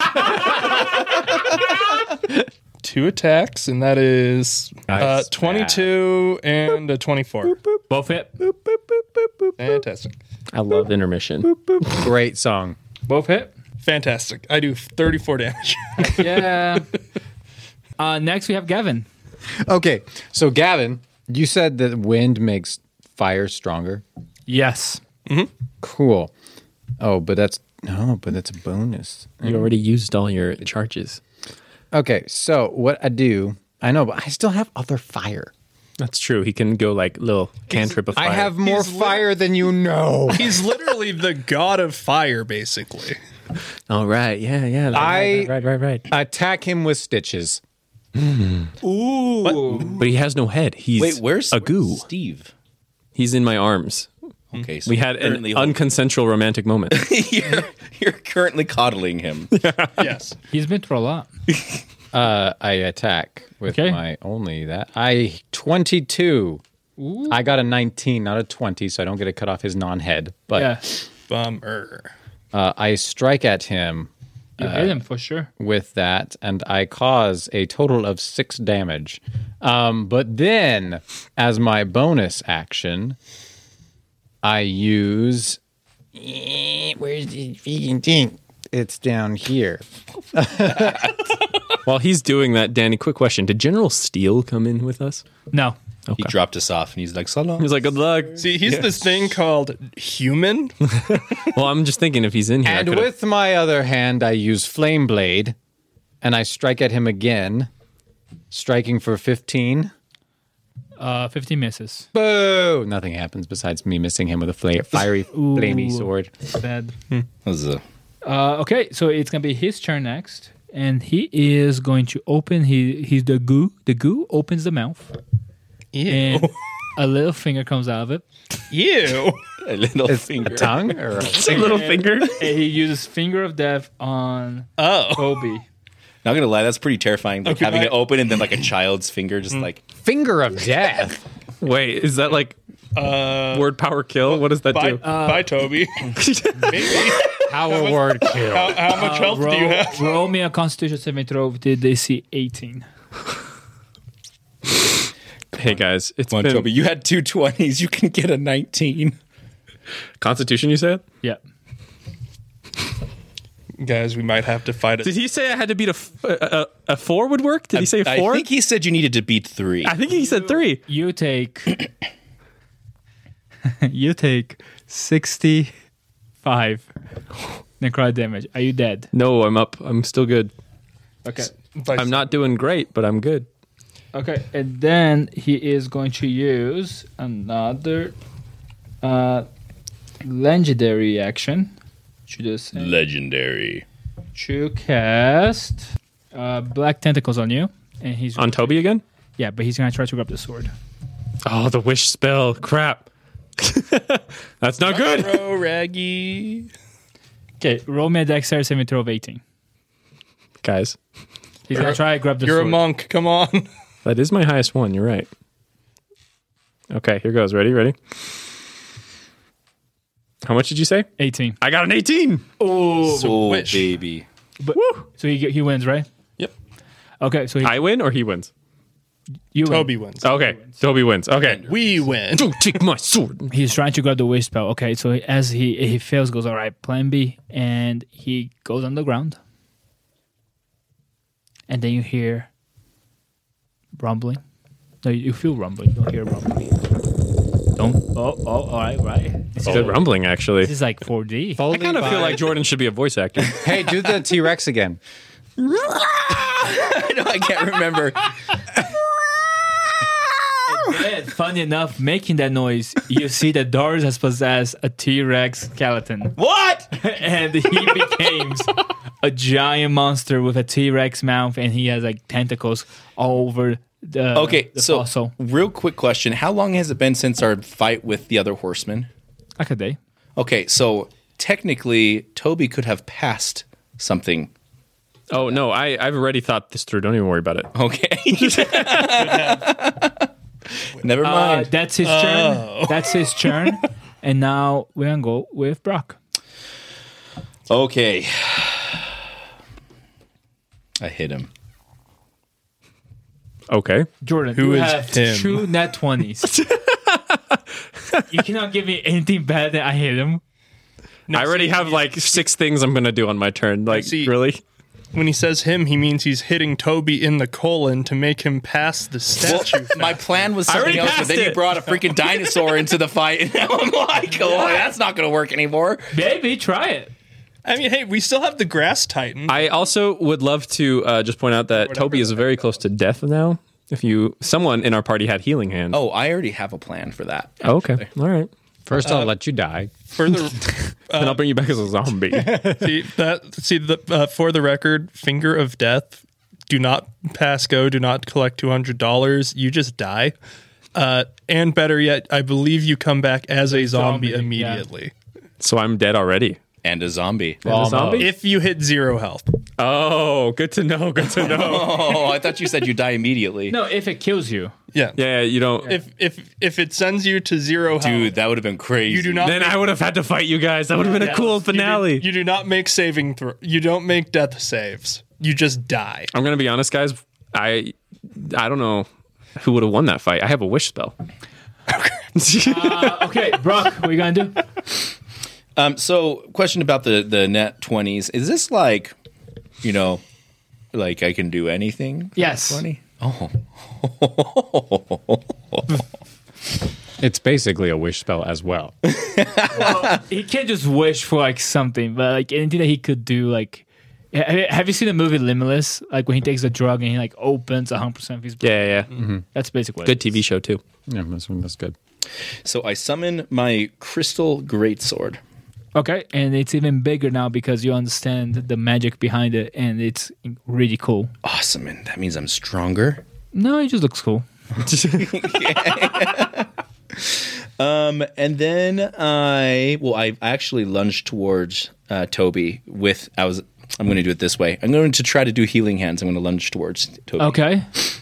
2 attacks, and that is Nice. 22 and a 24. Both hit. Fantastic. I love intermission. Great song. Both hit. Fantastic. I do 34 damage. Yeah. Next, we have Gavin. Okay, so Gavin, you said that wind makes fire stronger. Yes. Cool. But that's a bonus. You already used all your charges. Okay, so what I do, I know, but I still have other fire. That's true. He can go like little cantrip of fire. I have more fire than you know. He's literally the god of fire, basically. Oh right, yeah. I- right. Attack him with stitches. Ooh. But he has no head. He's Wait, where's a goo. Steve? He's in my arms. Okay, so We had an currently unconsensual romantic moment. you're currently coddling him. Yes. He's been through a lot. I attack with Okay. my only that. 22. I got a 19, not a 20, so I don't get to cut off his non-head. But Yeah. Bummer. I strike at him You hit him for sure. with that, and I cause a total of 6 damage. But then, as my bonus action, I use. Where's the vegan thing? It's down here. While he's doing that, Danny, quick question. Did General Steele come in with us? No. He dropped us off, and he's like, "So long." He's like, good luck. See, he's this thing called human. Well, I'm just thinking if he's in here. I And could've- with my other hand, I use Flame Blade, and I strike at him again, striking for 15. 15 misses. Boo! Nothing happens besides me missing him with a fiery, flamey sword. Bad. That was a Okay, so it's gonna be his turn next, and he is going to open. He's the goo. The goo opens the mouth, Ew. and a little finger comes out of it. Ew. little A finger. tongue or a little finger. And he uses finger of death on Oh. Toby. Not gonna lie, that's pretty terrifying. Like Okay, having it I- open and then like a child's finger, just like finger of death? Wait, is that like word power kill? What does that Bye, do? bye, Toby. Maybe. Power word kill. How much health do you have? Roll me a Constitution saving throw with the DC 18. Hey guys, it's Come on, been Toby. You had 2 20s. You can get a 19. Constitution. You said? Yeah. Guys, we might have to fight Did it. he say I had to beat a 4 would work? Did he say 4? I think he said you needed to beat 3. I think he said 3. You take. You take 65 necrotic damage. Are you dead? No, I'm up. I'm still good. Okay. I'm not doing great, but I'm good. Okay, and then he is going to use another legendary action to just Legendary. to cast black tentacles on you, and he's On Toby again? yeah, but he's gonna try to grab the sword. Oh, the wish spell. Crap. That's not good. Bro, Raggy. Okay, roll me a dexterity saving throw of 18. Guys, He's gonna try to grab the You're sword. a monk. Come on. that is my highest one. You're right. Okay, here goes. Ready? How much did you say? 18. I got an 18. Oh, Oh, Which- baby. so he wins, right? Yep. Okay, so I win or he wins? you win. Toby wins. Okay, Toby wins. Okay. We win. Don't take my sword. He's trying to grab the wish spell. Okay, so as he fails, goes all right. Plan B, and he goes on the ground, and then you hear rumbling. No, you feel rumbling. You don't hear rumbling. Don't. All right. This is, Good rumbling, actually. this is like 4D. I kind of feel like Jordan should be a voice actor. Hey, do the T-Rex again. I know, I can't remember. And funny enough, making that noise, you see that Doris has possessed a T-Rex skeleton. What? And he becomes a giant monster with a T-Rex mouth, and he has like tentacles all over the Okay, the so fossil. real quick question. How long has it been since our fight with the other horseman? Like a day. Okay, so technically, Toby could have passed something. Oh, no, I've already thought this through. Don't even worry about it. Okay. Never mind. That's his turn. That's his turn. And now we're gonna go with Brock. Okay. I hit him. Okay. Jordan, Who you is have him? 2 net 20s. You cannot give me anything better than I hit him. I already have like 6 things I'm going to do on my turn. Like, See- really? When he says him, he means he's hitting Toby in the colon to make him pass the statue. My plan was already something else, but passed then you it. brought a freaking dinosaur into the fight, and now I'm like, oh, that's not going to work anymore. Maybe try it. I mean, hey, we still have the grass titan. I also would love to just point out that Toby is very close to death now. If someone in our party had healing hands. Oh, I already have a plan for that. Okay. All right. First, I'll let you die. Further, Then I'll bring you back as a zombie. for the record, finger of death do not pass go, do not collect $200. You just die. And better yet, I believe you come back as a zombie immediately. So I'm dead already. And a zombie. And a zombie? If you hit 0 health. Oh, good to know. Good to know. Oh, I thought you said you die immediately. No, if it kills you. Yeah. Yeah, you don't. If it sends you to 0 health. Dude, that would have been crazy. You do not Then I would have had to fight you guys. That would have been a cool finale. You do not make saving you don't make death saves. You just die. I'm gonna be honest, guys. I don't know who would have won that fight. I have a wish spell. Okay, Brock, what are you gonna do? So, question about the net 20s. Is this like, like I can do anything? Yes. 20? Oh. It's basically a wish spell as well. Well, he can't just wish for like something, but like anything that he could do. Like, have you seen the movie Limitless? Like when he takes a drug and he like opens 100% of his brain. Yeah. That's basically what Good it is. TV show too. Yeah, that's good. So I summon my crystal greatsword. Okay, and it's even bigger now because you understand the magic behind it, and it's really cool. Awesome, and that means I'm stronger. No, it just looks cool. And then I actually lunged towards Toby I'm going to do it this way. I'm going to try to do healing hands. I'm going to lunge towards Toby. Okay.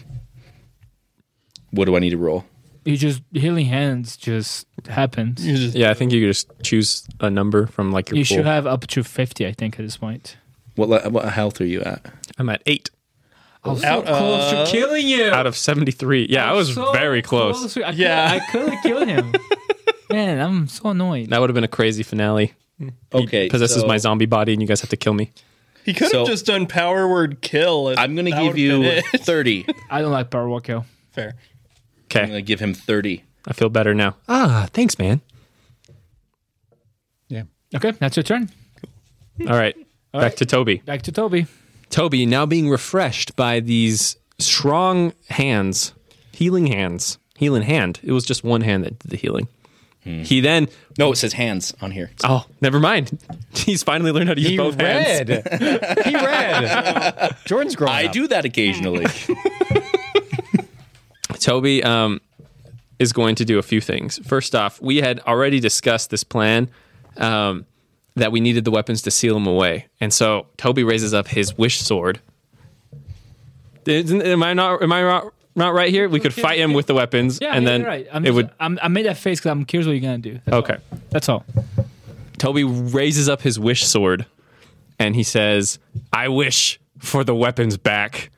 What do I need to roll? You just healing hands just happens. Yeah, I think you could just choose a number from like your You pool. should have up to 50, I think, at this point. What health are you at? I'm at 8 Close to killing you. out of 73. Yeah, I was So very close. I could have killed him. Man, I'm so annoyed. That would have been a crazy finale. Okay, He possesses so my zombie body, and you guys have to kill me. He could So- have just done power word kill. I'm going to That give would've you been it. 30. I don't like power walk kill. Fair. I'm Okay, going to give him 30. I feel better now. Ah, thanks, man. Yeah. Okay, that's your turn. All right, back to Toby. Back to Toby. Toby, now being refreshed by these strong hands, healing hand. It was just one hand that did the healing. He then, No, it says hands on here. oh, never mind. He's finally learned how to use both hands. He read. Jordan's growing I up. do that occasionally. Toby is going to do a few things. First off, we had already discussed this plan that we needed the weapons to seal him away. And so Toby raises up his wish sword. Am I not right here? We could fight him with the weapons, Yeah, and then you're right. I made that face because I'm curious what you're going to do. Okay. That's all. Toby raises up his wish sword, and he says, "I wish for the weapons back."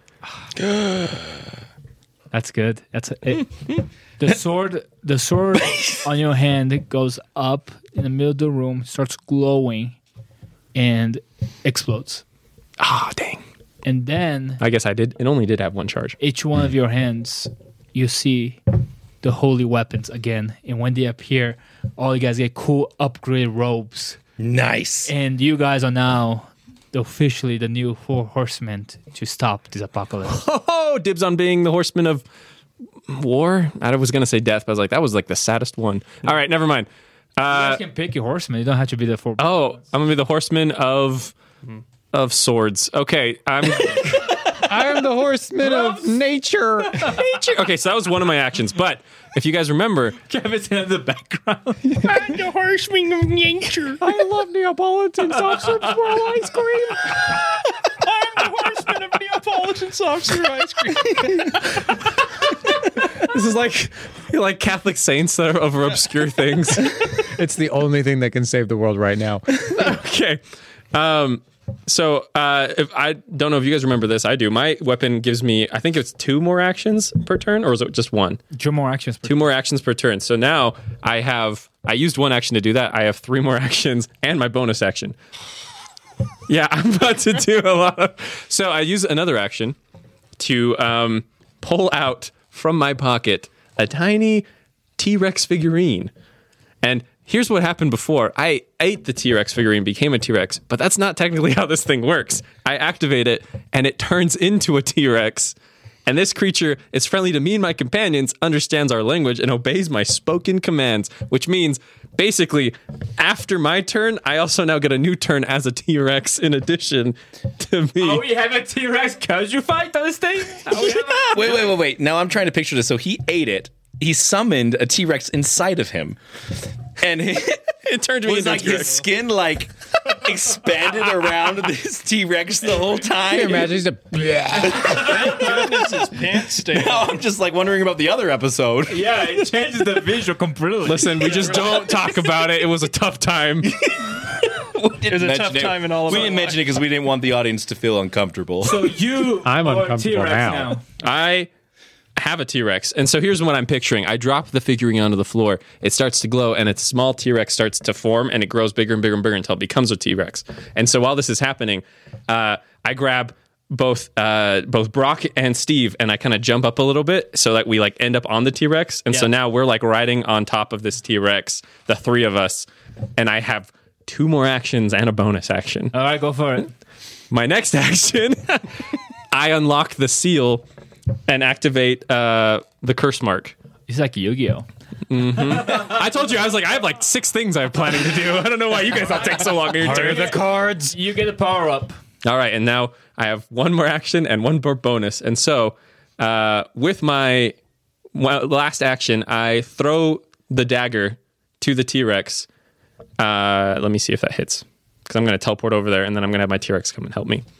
That's good. That's it. The sword on your hand goes up in the middle of the room, starts glowing, and explodes. Ah, dang. And then I guess it only did have one charge. each one of your hands, you see the holy weapons again. And when they appear, all you guys get cool upgraded robes. Nice. And you guys are now officially the new 4 horsemen to stop this apocalypse. Oh, dibs on being the horseman of war. I was going to say death, but I was like, that was like the saddest one. All right, never mind. You guys can pick your horsemen. You don't have to be the 4. Oh, I'm going to be the horseman of swords. Okay, I am the horseman of nature. Okay, so that was one of my actions. But if you guys remember, Kevin's in the background. I'm the horseman of nature. I love Neapolitan soft serve swirl ice cream. I'm the horseman of Neapolitan soft serve ice cream. this is like Catholic saints that are over obscure things. It's the only thing that can save the world right now. Okay. So if I don't know if you guys remember this, I do. My weapon gives me, I think it's 2 more actions per turn, or is it just 1? 2 more actions. 2 more actions per turn. So now I used 1 action to do that. I have 3 more actions and my bonus action. Yeah, I'm about to do a lot of. So I use another action to pull out from my pocket a tiny T-Rex figurine. And here's what happened before. I ate the T-Rex figurine, became a T-Rex, but that's not technically how this thing works. I activate it, and it turns into a T-Rex, And this creature is friendly to me and my companions, understands our language, and obeys my spoken commands, which means basically after my turn, I also now get a new turn as a T-Rex in addition to me. Oh, we have a T-Rex kaiju fight on this thing? Wait. Now I'm trying to picture this. So he ate it. He summoned a T-Rex inside of him. And It turned me was into like a his T-Rex. skin like expanded around this T-Rex the whole time. Imagine he's a Goodness, his pants stain. Now I'm just like wondering about the other episode. Yeah, it changes the visual completely. Listen, we just don't talk about it. It was a tough time. It was a tough time in all of We our didn't mention it because we didn't want the audience to feel uncomfortable. So you I'm are uncomfortable T-Rex now. I have a T-Rex. And so here's what I'm picturing. I drop the figurine onto the floor. It starts to glow, and a small T-Rex starts to form, and it grows bigger and bigger and bigger until it becomes a T-Rex. And so while this is happening, I grab both Brock and Steve, and I kind of jump up a little bit so that we like end up on the T-Rex. And so now we're like riding on top of this T-Rex, the three of us, and I have 2 more actions and a bonus action. All right, go for it. My next action, I unlock the seal and activate the curse mark. It's like Yu-Gi-Oh. I told you, I was like, I have like 6 things I'm planning to do. I don't know why you guys all take so long in your turn. cards. You get a power up. All right, and now I have 1 more action and 1 more bonus. And so with my last action, I throw the dagger to the T-Rex. Let me see if that hits. Because I'm going to teleport over there, and then I'm going to have my T-Rex come and help me.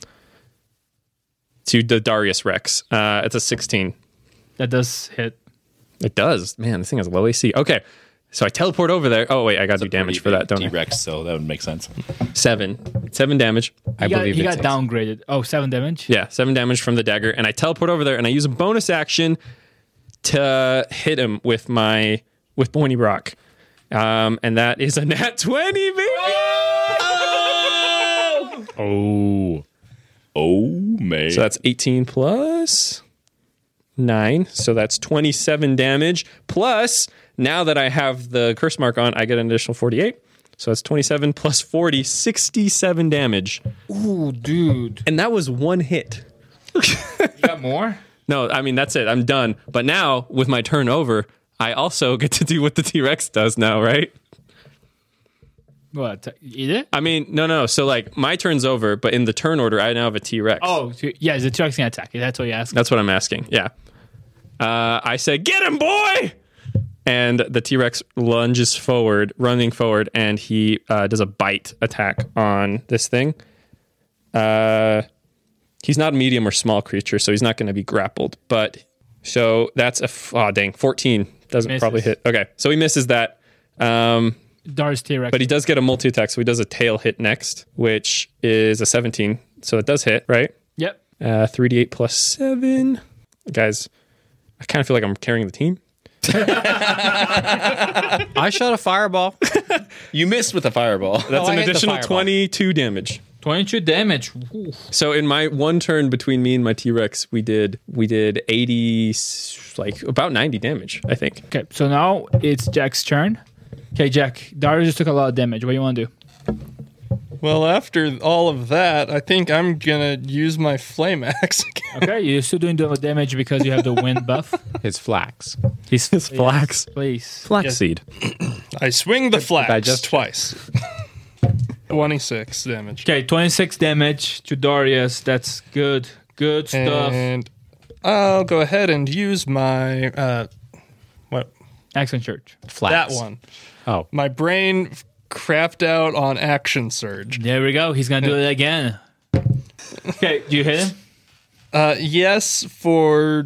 To the Darius Rex. It's a 16. That does hit. It does. Man, this thing has low AC. Okay, so I teleport over there. Oh, wait, I got to do damage for that, don't I? T-Rex, so that would make sense. 7 damage. I believe he it got takes. downgraded. Oh, 7 damage? Yeah, 7 damage from the dagger. And I teleport over there, and I use a bonus action to hit him with Pointy Brock. And that is a nat 20, baby! Oh, man. So that's 18 plus 9. So that's 27 damage. Plus, now that I have the curse mark on, I get an additional 48. So that's 27 plus 40, 67 damage. Ooh, dude. And that was 1 hit. You got more? No, I mean, that's it. I'm done. But now, with my turn over, I also get to do what the T-Rex does now, right? What? Eat it? I mean, no. So, like, my turn's over, but in the turn order, I now have a T-Rex. Oh, yeah, the T-Rex can attack you. That's what you ask. That's what I'm asking. Yeah. I say, get him, boy! And the T-Rex lunges forward, running forward, and he does a bite attack on this thing. He's not a medium or small creature, so he's not going to be grappled. But, so that's 14. Doesn't Misses. probably hit. Okay, so he misses that. Darius T-Rex. But he does get a multi-attack, so he does a tail hit next, which is a 17. So it does hit, right? Yep. 3d8 plus 7. Guys, I kind of feel like I'm carrying the team. I shot a fireball. You missed with a fireball. That's I an hit the additional fireball. 22 damage. 22 damage. Ooh. So in my one turn between me and my T-Rex, we did 80, like about 90 damage, I think. Okay, so now it's Jack's turn. Okay, Jack, Darius just took a lot of damage. What do you want to do? Well, after all of that, I think I'm going to use my flame axe again. Okay, you're still doing the damage because you have the wind buff. His flax. His flax. Please. Flaxseed. I swing the flax digest- twice. 26 damage. Okay, 26 damage to Darius. That's good. Good stuff. And I'll go ahead and use my Accent Church. Flax. that one. Oh. My brain crapped out on action surge. There we go. He's going to do it again. Okay, do you hit him? Yes, for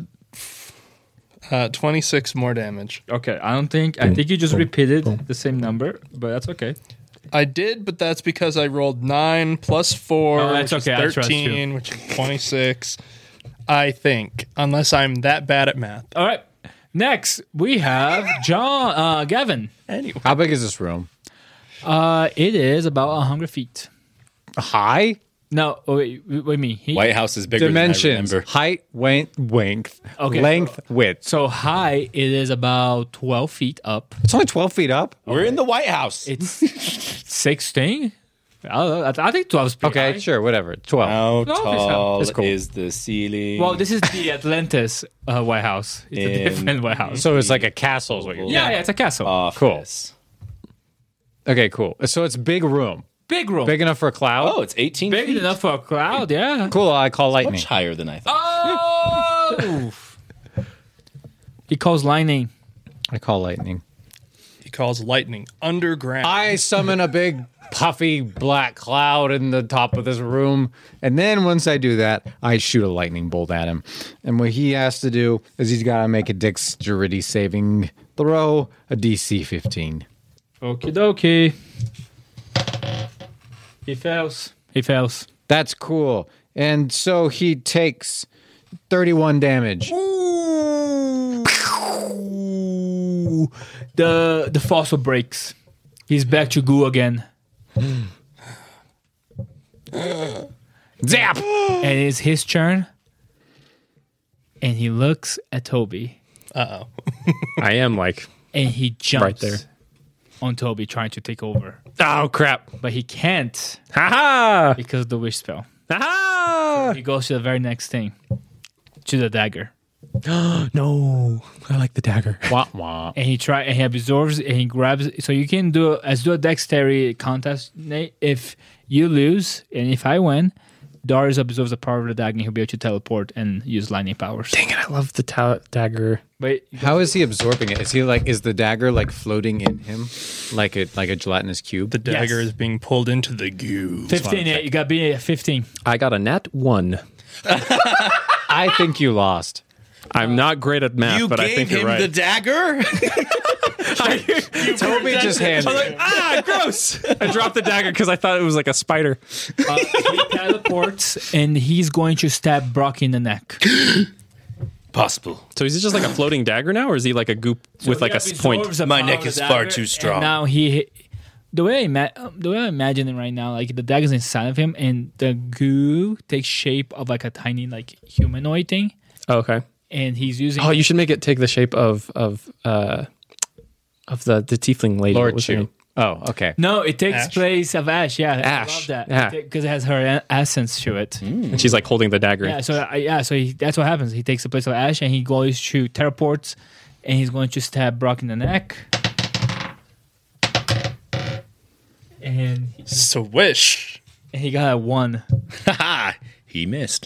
26 more damage. Okay, I think you just repeated the same number, but that's okay. I did, but that's because I rolled 9 plus 4, Oh, that's which okay. I is trust 13, which is 26. I think, unless I'm that bad at math. All right. Next, we have Gavin. Anyway, How big is this room? It is about 100 feet. High? No, wait, what do you mean? White House is bigger Dimensions. than I remember. Height, length, Okay. length, width. So high, it is about 12 feet up. It's only 12 feet up. We're in the White House. It's 16? I think 12 is pretty Okay, high. sure, whatever. 12. How No, it's tall It's cool. is the ceiling? Well, this is the Atlantis White House. It's a In- different White House. So it's like a castle is what you're Yeah, it's a castle. office. Okay, cool. So it's big room. Big room. Big enough for a cloud? Oh, it's 18 Big feet. enough for a crowd, yeah. Cool, I call lightning. Much higher than I thought. Oh! He calls lightning. I call lightning. He calls lightning underground. I summon a big puffy black cloud in the top of this room, and then once I do that, I shoot a lightning bolt at him. And what he has to do is he's got to make a dexterity saving throw, a DC 15. Okie dokie. He fails. He fails. That's cool. And so he takes 31 damage. The fossil breaks. He's back to goo again. Zap! And it's his turn. And he looks at Toby. Uh-oh. I am like, And he jumps Right there. on Toby, trying to take over. oh crap. But he can't Ha because of the wish spell. ha! He goes to the very next thing. To the dagger. No, I like the dagger. Wah, wah. And he absorbs and he grabs. So you can do a dexterity contest, Nate. If you lose and if I win, Darius absorbs a part of the dagger and he'll be able to teleport and use lightning powers. Dang it, I love the dagger. But How is he absorbing it? Is the dagger like floating in him like a gelatinous cube? The dagger Yes. is being pulled into the goo. 15, yeah, you got to be at 15. I got a nat 1. I think you lost. I'm not great at math, You but I gave think him you're right. the dagger? Toby just hands I was like, ah, gross! I dropped the dagger because I thought it was like a spider. He teleports and he's going to stab Brock in the neck. Possible. So is he just like a floating dagger now, or is he like a goop with like a point? absorbs the My power neck of the is far dagger, too and strong. now the way I imagine it right now, like the dagger's inside of him, and the goo takes shape of like a tiny like humanoid thing, Oh, okay. and he's using. Oh, you should make it take the shape of the tiefling lady. What Lord was her Chu. name? Oh, okay. No, it takes Ash? place of Ash. Yeah, I Ash, love that. yeah. Because it has her essence to it. And she's like holding the dagger. Yeah, so that's what happens. He takes the place of Ash and he goes to teleports, and he's going to stab Brock in the neck. And Swish. he got a 1. Haha, he missed.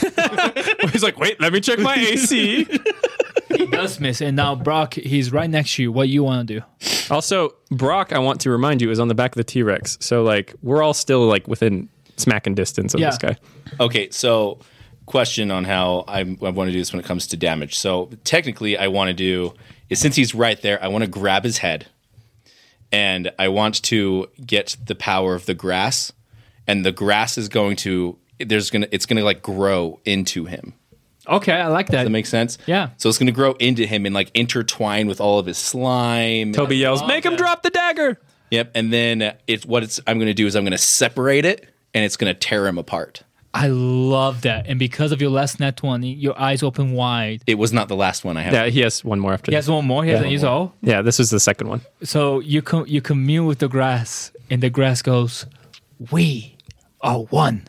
He's like, wait, let me check my AC. He does miss, and now Brock, he's right next to you. What you want to do? Also, Brock, I want to remind you, is on the back of the T-Rex. So like, we're all still like within smacking distance of Yeah. this guy. Okay, so question on how I want to do this when it comes to damage. So technically, I want to do is since he's right there, I want to grab his head, and I want to get the power of the grass, and the grass is going to it's gonna like grow into him. Okay, I like that. Does that make sense? Yeah. So it's gonna grow into him and like intertwine with all of his slime. Toby yells, make him drop the dagger. Yep. And then I'm gonna do is I'm gonna separate it, and it's gonna tear him apart. I love that. And because of your last net 20, your eyes open wide. It was not the last one I had. Yeah, he has one more after He this. has one more. He hasn't used all. Yeah, this is the second one. So you commune with the grass, and the grass goes, "We are one.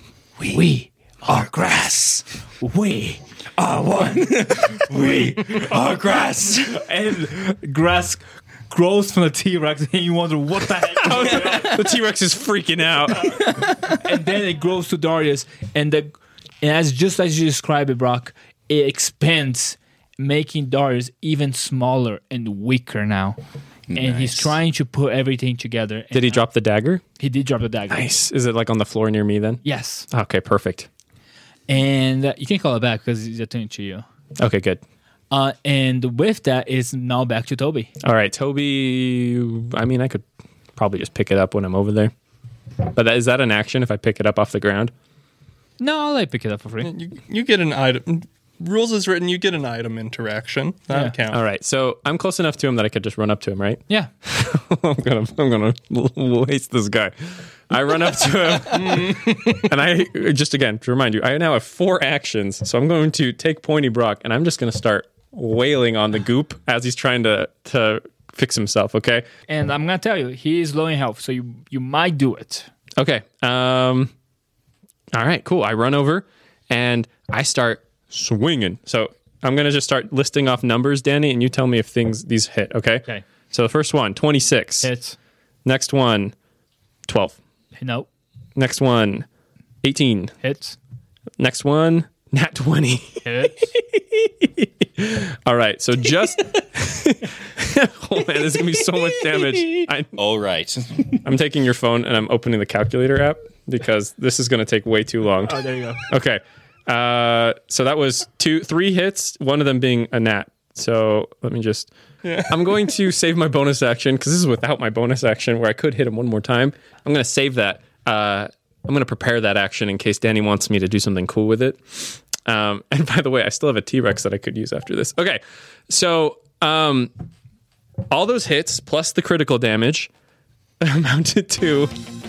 We are grass. We are one. We are grass." And grass grows from the T-Rex, and you wonder what the heck. The T-Rex is freaking out. And then it grows to Darius, and as just as you described it, Brock, it expands, making Darius even smaller and weaker now. And he's Nice. trying to put everything together. Did he drop the dagger? He did drop the dagger. Nice. Is it like on the floor near me then? Yes. Okay, perfect. And you can call it back because he's attuned to you. Okay, good. And with that, it's now back to Toby. All right, Toby. I mean, I could probably just pick it up when I'm over there. But is that an action if I pick it up off the ground? No, I'll let you pick it up for free. You get an item. Rules is written. You get an item interaction. That Yeah. counts. All right, so I'm close enough to him that I could just run up to him, right? Yeah. I'm gonna waste this guy. I run up to him, and I just again to remind you, I now have 4 actions. So I'm going to take Pointy Brock, and I'm just going to start wailing on the goop as he's trying to fix himself. Okay. And I'm going to tell you, he is low in health, so you might do it. Okay. All right, cool. I run over and I start swinging. So I'm going to just start listing off numbers, Danny, and you tell me if these hit, okay? Okay. So the first one, 26. Hits. Next one, 12. Nope. Next one, 18. Hits. Next one, nat 20. Hits. All right, so just... oh, man, there's going to be so much damage. All right. I'm taking your phone and I'm opening the calculator app because this is going to take way too long. Oh, there you go. Okay. So that was 3 hits, one of them being a nat. So let me just... I'm going to save my bonus action because this is without my bonus action where I could hit him one more time. I'm going to save that. I'm going to prepare that action in case Danny wants me to do something cool with it. And by the way, I still have a T-Rex that I could use after this. Okay. So all those hits plus the critical damage amounted to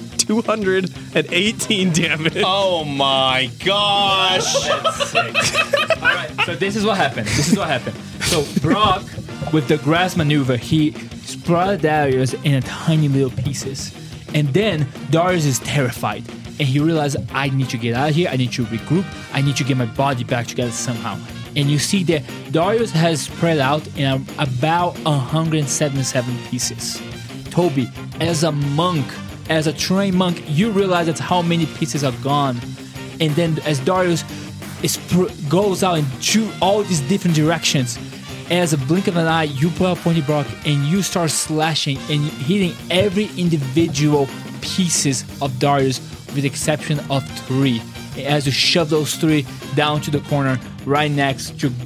218 damage. Oh my gosh. That's sick. All right, so this is what happened. So Brock, with the grass maneuver, he sprouted Darius in tiny little pieces. And then Darius is terrified. And he realizes, I need to get out of here. I need to regroup. I need to get my body back together somehow. And you see that Darius has spread out in about 177 pieces. Toby, as a monk, as a trained monk, you realize that's how many pieces are gone. And then as Darius goes out and shoot all these different directions, as a blink of an eye, you pull out Pointy Brock and you start slashing and hitting every individual pieces of Darius with the exception of 3. As you shove those 3 down to the corner right next to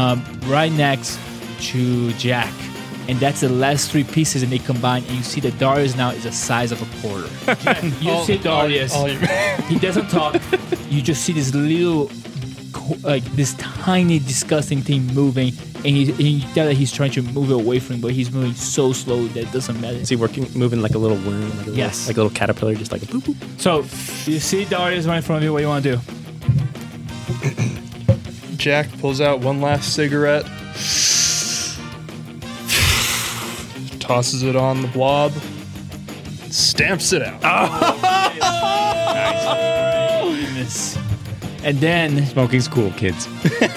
Jack. And that's the last 3 pieces, and they combine, and you see that Darius now is the size of a quarter. You see Darius. He doesn't talk. You just see this little, this tiny, disgusting thing moving, and you tell that he's trying to move away from him, but he's moving so slowly that it doesn't matter. Is he moving like a little worm? Like a Yes. like a little caterpillar, just like a boop boop? So, you see Darius right in front of you. What do you want to do? Jack pulls out one last cigarette, tosses it on the blob, stamps it out. Nice. And then, Smoking's cool, kids.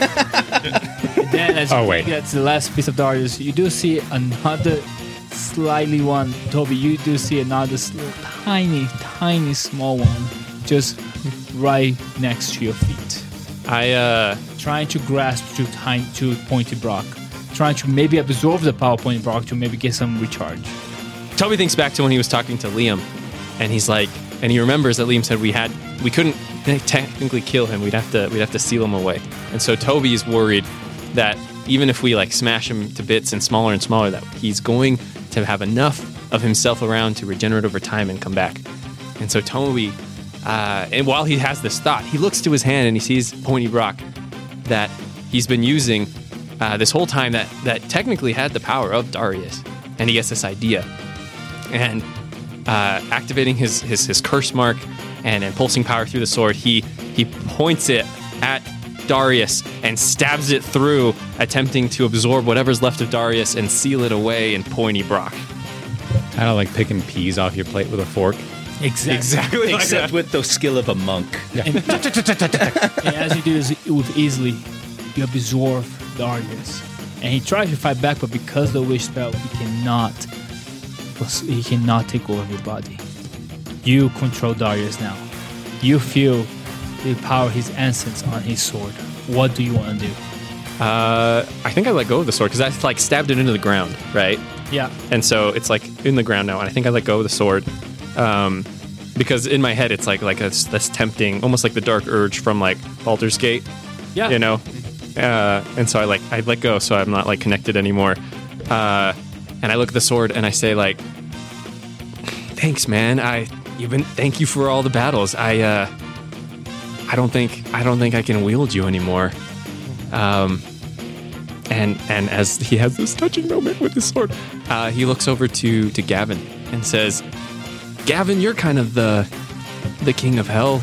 as Oh, wait. that's the last piece of Darius, you do see another slightly one. Toby, you do see another tiny small one just right next to your feet. Trying to grasp to Pointy Brock. Trying to maybe absorb the power Pointy Brock to maybe get some recharge. Toby thinks back to when he was talking to Liam, and he's like, and he remembers that Liam said we couldn't technically kill him. We'd have to seal him away. And so Toby is worried that even if we like smash him to bits and smaller, that he's going to have enough of himself around to regenerate over time and come back. And so Toby, and while he has this thought, he looks to his hand and he sees Pointy Brock that he's been using this whole time that technically had the power of Darius. And he gets this idea. And activating his curse mark and pulsing power through the sword, he points it at Darius and stabs it through, attempting to absorb whatever's left of Darius and seal it away in Pointy Brock. Kind of like picking peas off your plate with a fork. Exactly. Except with the skill of a monk. And as you do this with easily, you absorb Darius. And he tries to fight back, but because of the wish spell, he cannot take over your body. You control Darius now. You feel the power of his essence on his sword. What do you want to do? I think I let go of the sword because I like stabbed it into the ground, right? Yeah. And so it's like in the ground now, and I think I let go of the sword because in my head it's like this tempting, almost like the dark urge from like Baldur's Gate, Yeah. you know. And so I let go, so I'm not like connected anymore. And I look at the sword and I say like, "Thanks, man. Thank you for all the battles. I don't think I can wield you anymore." And as he has this touching moment with his sword, he looks over to Gavin and says, "Gavin, you're kind of the king of hell.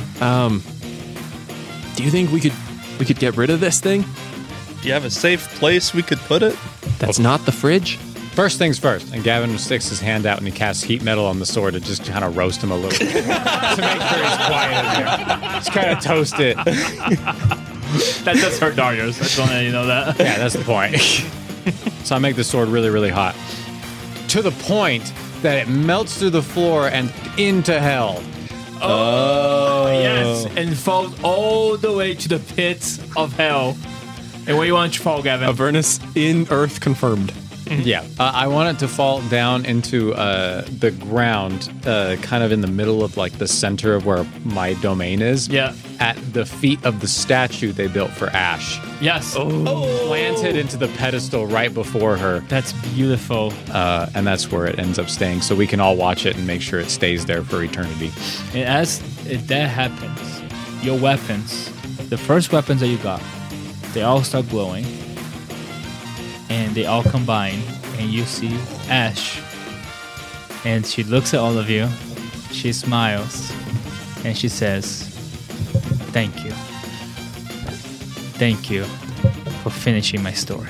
Do you think we could get rid of this thing?" Do you have a safe place we could put it? That's not the fridge. First things first, and Gavin sticks his hand out and he casts heat metal on the sword to just kind of roast him a little bit. To make sure he's quiet in there. Just kind of toast it. That does hurt Darius. I just want to let you know that. Yeah, that's the point. So I make the sword really, really hot. To the point that it melts through the floor and into hell. Oh, yes. And falls all the way to the pits of hell. And where you want it to fall, Gavin? Avernus in Earth confirmed. Yeah. I want it to fall down into the ground, kind of in the middle of like the center of where my domain is. Yeah. At the feet of the statue they built for Ash. Yes. Planted into the pedestal right before her. That's beautiful. And that's where it ends up staying. So we can all watch it and make sure it stays there for eternity. And as that happens, your weapons, the first weapons that you got, they all start glowing. And they all combine. And you see Ash. And she looks at all of you. She smiles. And she says, "Thank you. Thank you for finishing my story."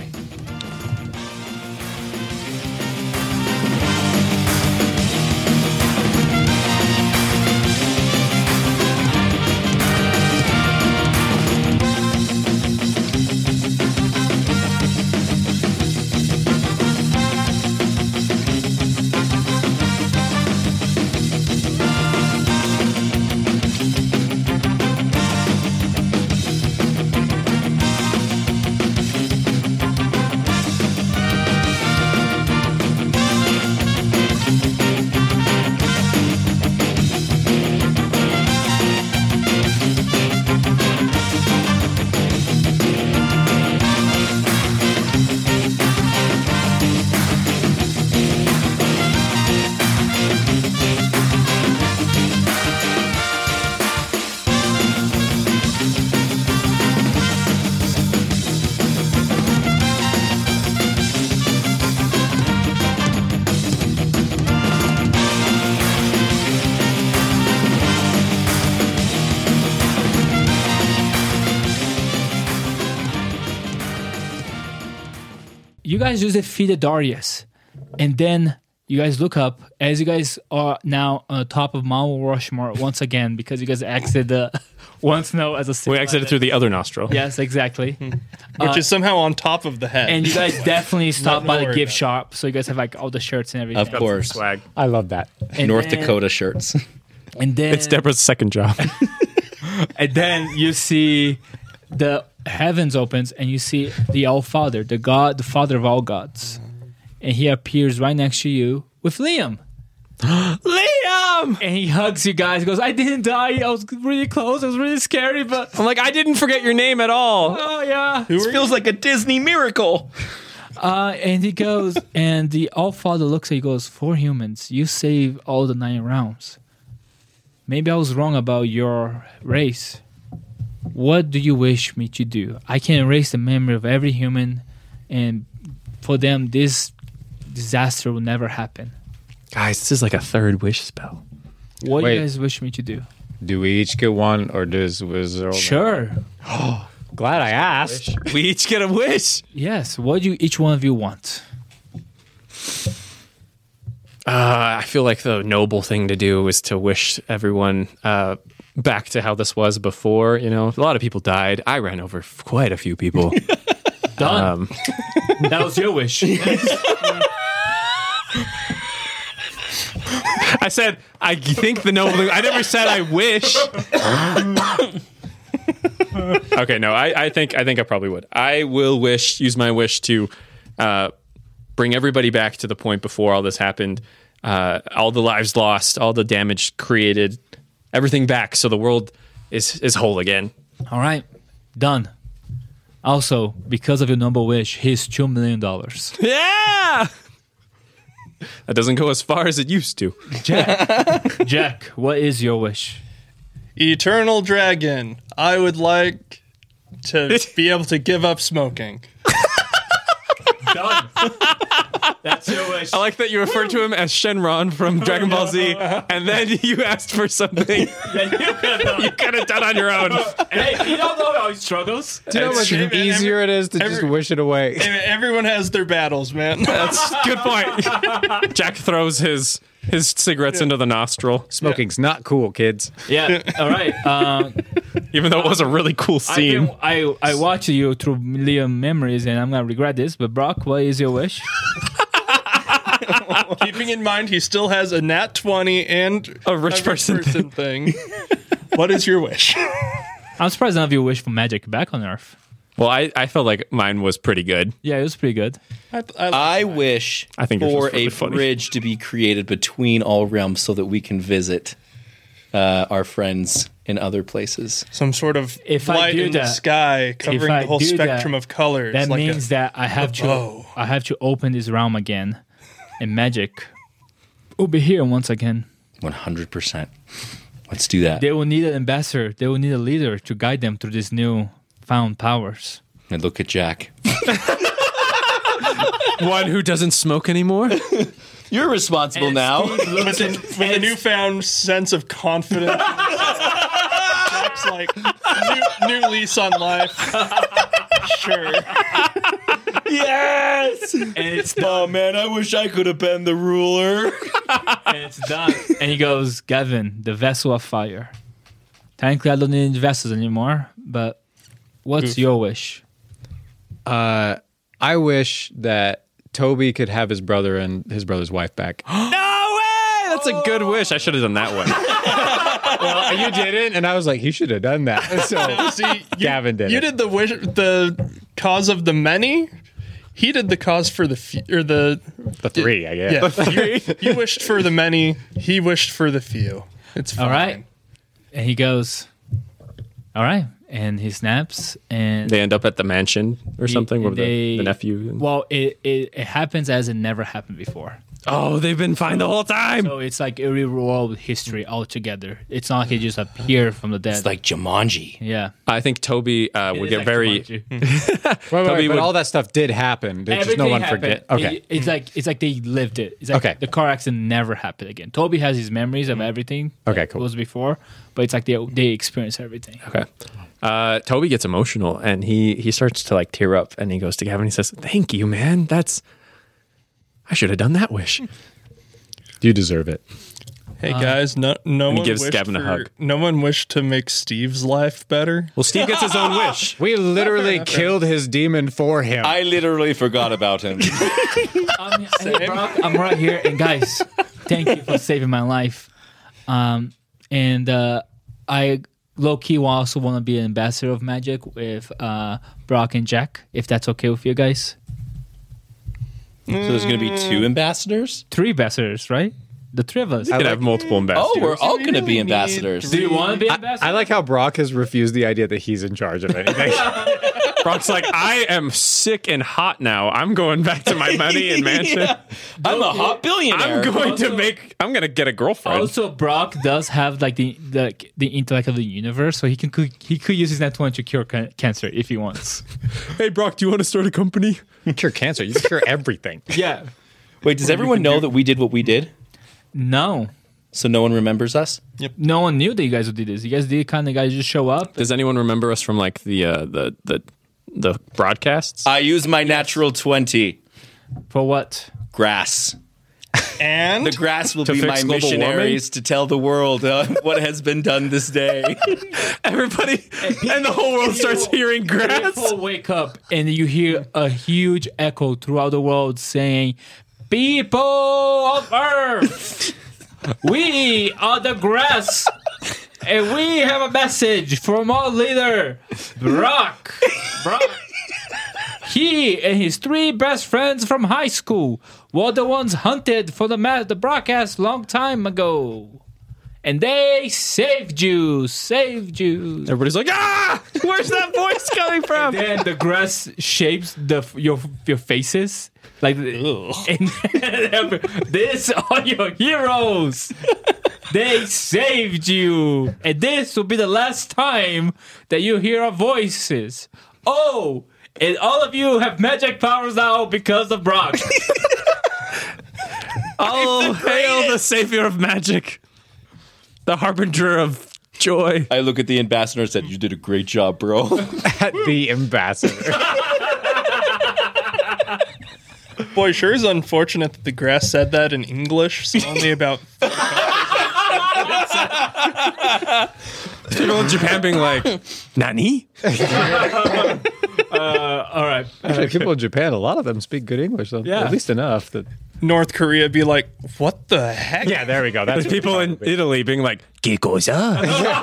You guys just defeated Darius. And then you guys look up as you guys are now on the top of Mount Rushmore once again because you guys exited the one snow as a We exited through the other nostril. Yes, exactly. Which is somehow on top of the head. And you guys definitely stopped by the worried gift about shop. So you guys have like all the shirts and everything. Of course. Swag. I love that. And North then- Dakota shirts. And then It's Deborah's second job. And then you see the heavens opens and you see the All Father, the God, the Father of all gods. And he appears right next to you with Liam. Liam! And he hugs you guys. He goes, "I didn't die. I was really close. It was really scary, but I'm like, I didn't forget your name at all. oh yeah." This feels like a Disney miracle. And he goes, and the All Father looks at you, goes, "For humans, you saved all the 9 realms. Maybe I was wrong about your race. What do you wish me to do? I can erase the memory of every human, and for them, this disaster will never happen. Guys, this is like a third wish spell. What do Wait. you guys wish me to do?" Do we each get one, or was there only- Sure. Glad I asked. We each get a wish. Yes. What do each one of you want? I feel like the noble thing to do is to wish everyone back to how this was before. You know, a lot of people died. I ran over quite a few people. Done. That was your wish. I said, I think the noble thing. I never said I wish. Okay, no, I think I probably would. I will use my wish to bring everybody back to the point before all this happened. All the lives lost, all the damage created, everything back, so the world is whole again. All right. Done. Also, because of your noble wish, here's $2 million. Yeah, that doesn't go as far as it used to. Jack, what is your wish? Eternal Dragon. I would like to be able to give up smoking. Done. That's your wish. I like that you referred to him as Shenron from Dragon Ball Z, and then you asked for something you could have done on your own. Hey, you don't know how he struggles. Do you know how much Every- easier it is to just wish it away? Everyone has their battles, man. That's a good point. Jack throws his cigarettes into the nostril, Smoking's not cool, kids. Yeah. All right. even though it was a really cool scene. I watched you through million memories, and I'm gonna regret this. But Brock, what is your wish? Keeping in mind he still has a nat 20 and A rich person thing. What is your wish? I'm surprised none of you wish for magic back on Earth. Well, I felt like mine was pretty good. Yeah, it was pretty good. I wish I think yours was for really a funny. bridge to be created between all realms so that we can visit our friends in other places. Some sort of If I light do in the that- sky covering I the whole do spectrum that, of colors. That like means that I have bow. to open this realm again, and magic will be here once again. 100%. Let's do that. They will need an ambassador. They will need a leader to guide them through these new found powers. And look at Jack. One who doesn't smoke anymore. You're responsible now. with a newfound sense of confidence. Jack's like new lease on life. Sure. Yes! And it's Oh man, I wish I could have been the ruler. and it's done. And he goes, Gavin, the vessel of fire. Technically, I don't need any vessels anymore, but what's your wish? I wish that Toby could have his brother and his brother's wife back. No way! That's a good wish. I should have done that one. Well, you didn't, and I was like, he should have done that. So See, Gavin did You it. did the cause of the many. He did the cause for the few, or the three, I guess. yeah. You wished for the many. He wished for the few. It's fine. All right. And he goes, all right. And he snaps, and They end up at the mansion or something with they- the nephew. well, it happens as it never happened before. Oh, they've been fine the whole time. So it's like a real world history altogether. It's not like it just appeared from the dead. It's like Jumanji. yeah. I think Toby would It's get like very. Jumanji. But would- all that stuff did happen. Just Everything no one happened. forget. Okay. It's like they lived it. It's like Okay. the car accident never happened again. Toby has his memories of everything. Okay, that cool. was before, but it's like they experience everything. Okay. Toby gets emotional and he starts to like tear up and he goes to Gavin. He says, "Thank you, man. I should have done that wish." You deserve it. Hey guys, no he one gives wished Gavin a hug. No one wished to make Steve's life better. Well, Steve gets his own wish. We literally killed his demon for him. I literally forgot about him. Hey, Brock, I'm right here, and guys, thank you for saving my life. And I low key also want to be an ambassador of magic with Brock and Jack, if that's okay with you guys. So there's going to be 2 ambassadors? 3 ambassadors, right? The 3 of us. You could have multiple ambassadors. Oh, we're all going to be really ambassadors. Do you want to be ambassador? I like how Brock has refused the idea that he's in charge of anything. Brock's like, I am sick and hot now. I'm going back to my money and mansion. Yeah. I'm a hot billionaire. I'm going to get a girlfriend. Also, Brock does have like the intellect of the universe, so he could use his net 20 to cure cancer if he wants. Hey, Brock, do you want to start a company? Cure cancer. You cure everything. Yeah. Wait, does everyone know that we did what we did? No. So no one remembers us? No one knew that you guys did this. You guys did kind of guys just show up. Does anyone remember us from like the broadcasts? I use my natural 20. For what? Grass. And The grass will To be fix my global missionaries to tell the world what has been done this day. Everybody and the whole world starts hearing grass. People wake up and you hear a huge echo throughout the world saying, "People of Earth, we are the grass, and we have a message from our leader, Brock. He and his 3 best friends from high school were the ones hunted for the broadcast long time ago. And they saved you. Everybody's like, ah! Where's that voice coming from? Then the grass shapes your faces. Like, and this are your heroes. They saved you. And this will be the last time that you hear our voices. Oh, and all of you have magic powers now because of Brock. Oh, hail the savior of magic, the harbinger of joy. I look at the ambassador and said, "You did a great job, bro." At the ambassador. Boy, sure is unfortunate that the grass said that in English, so only about People in Japan being like, "Nani?" All right. Actually, people in Japan, a lot of them speak good English, though. Yeah. At least enough that. North Korea be like, what the heck? Yeah, there we go. That's There's people in Italy being like, "Que cosa?"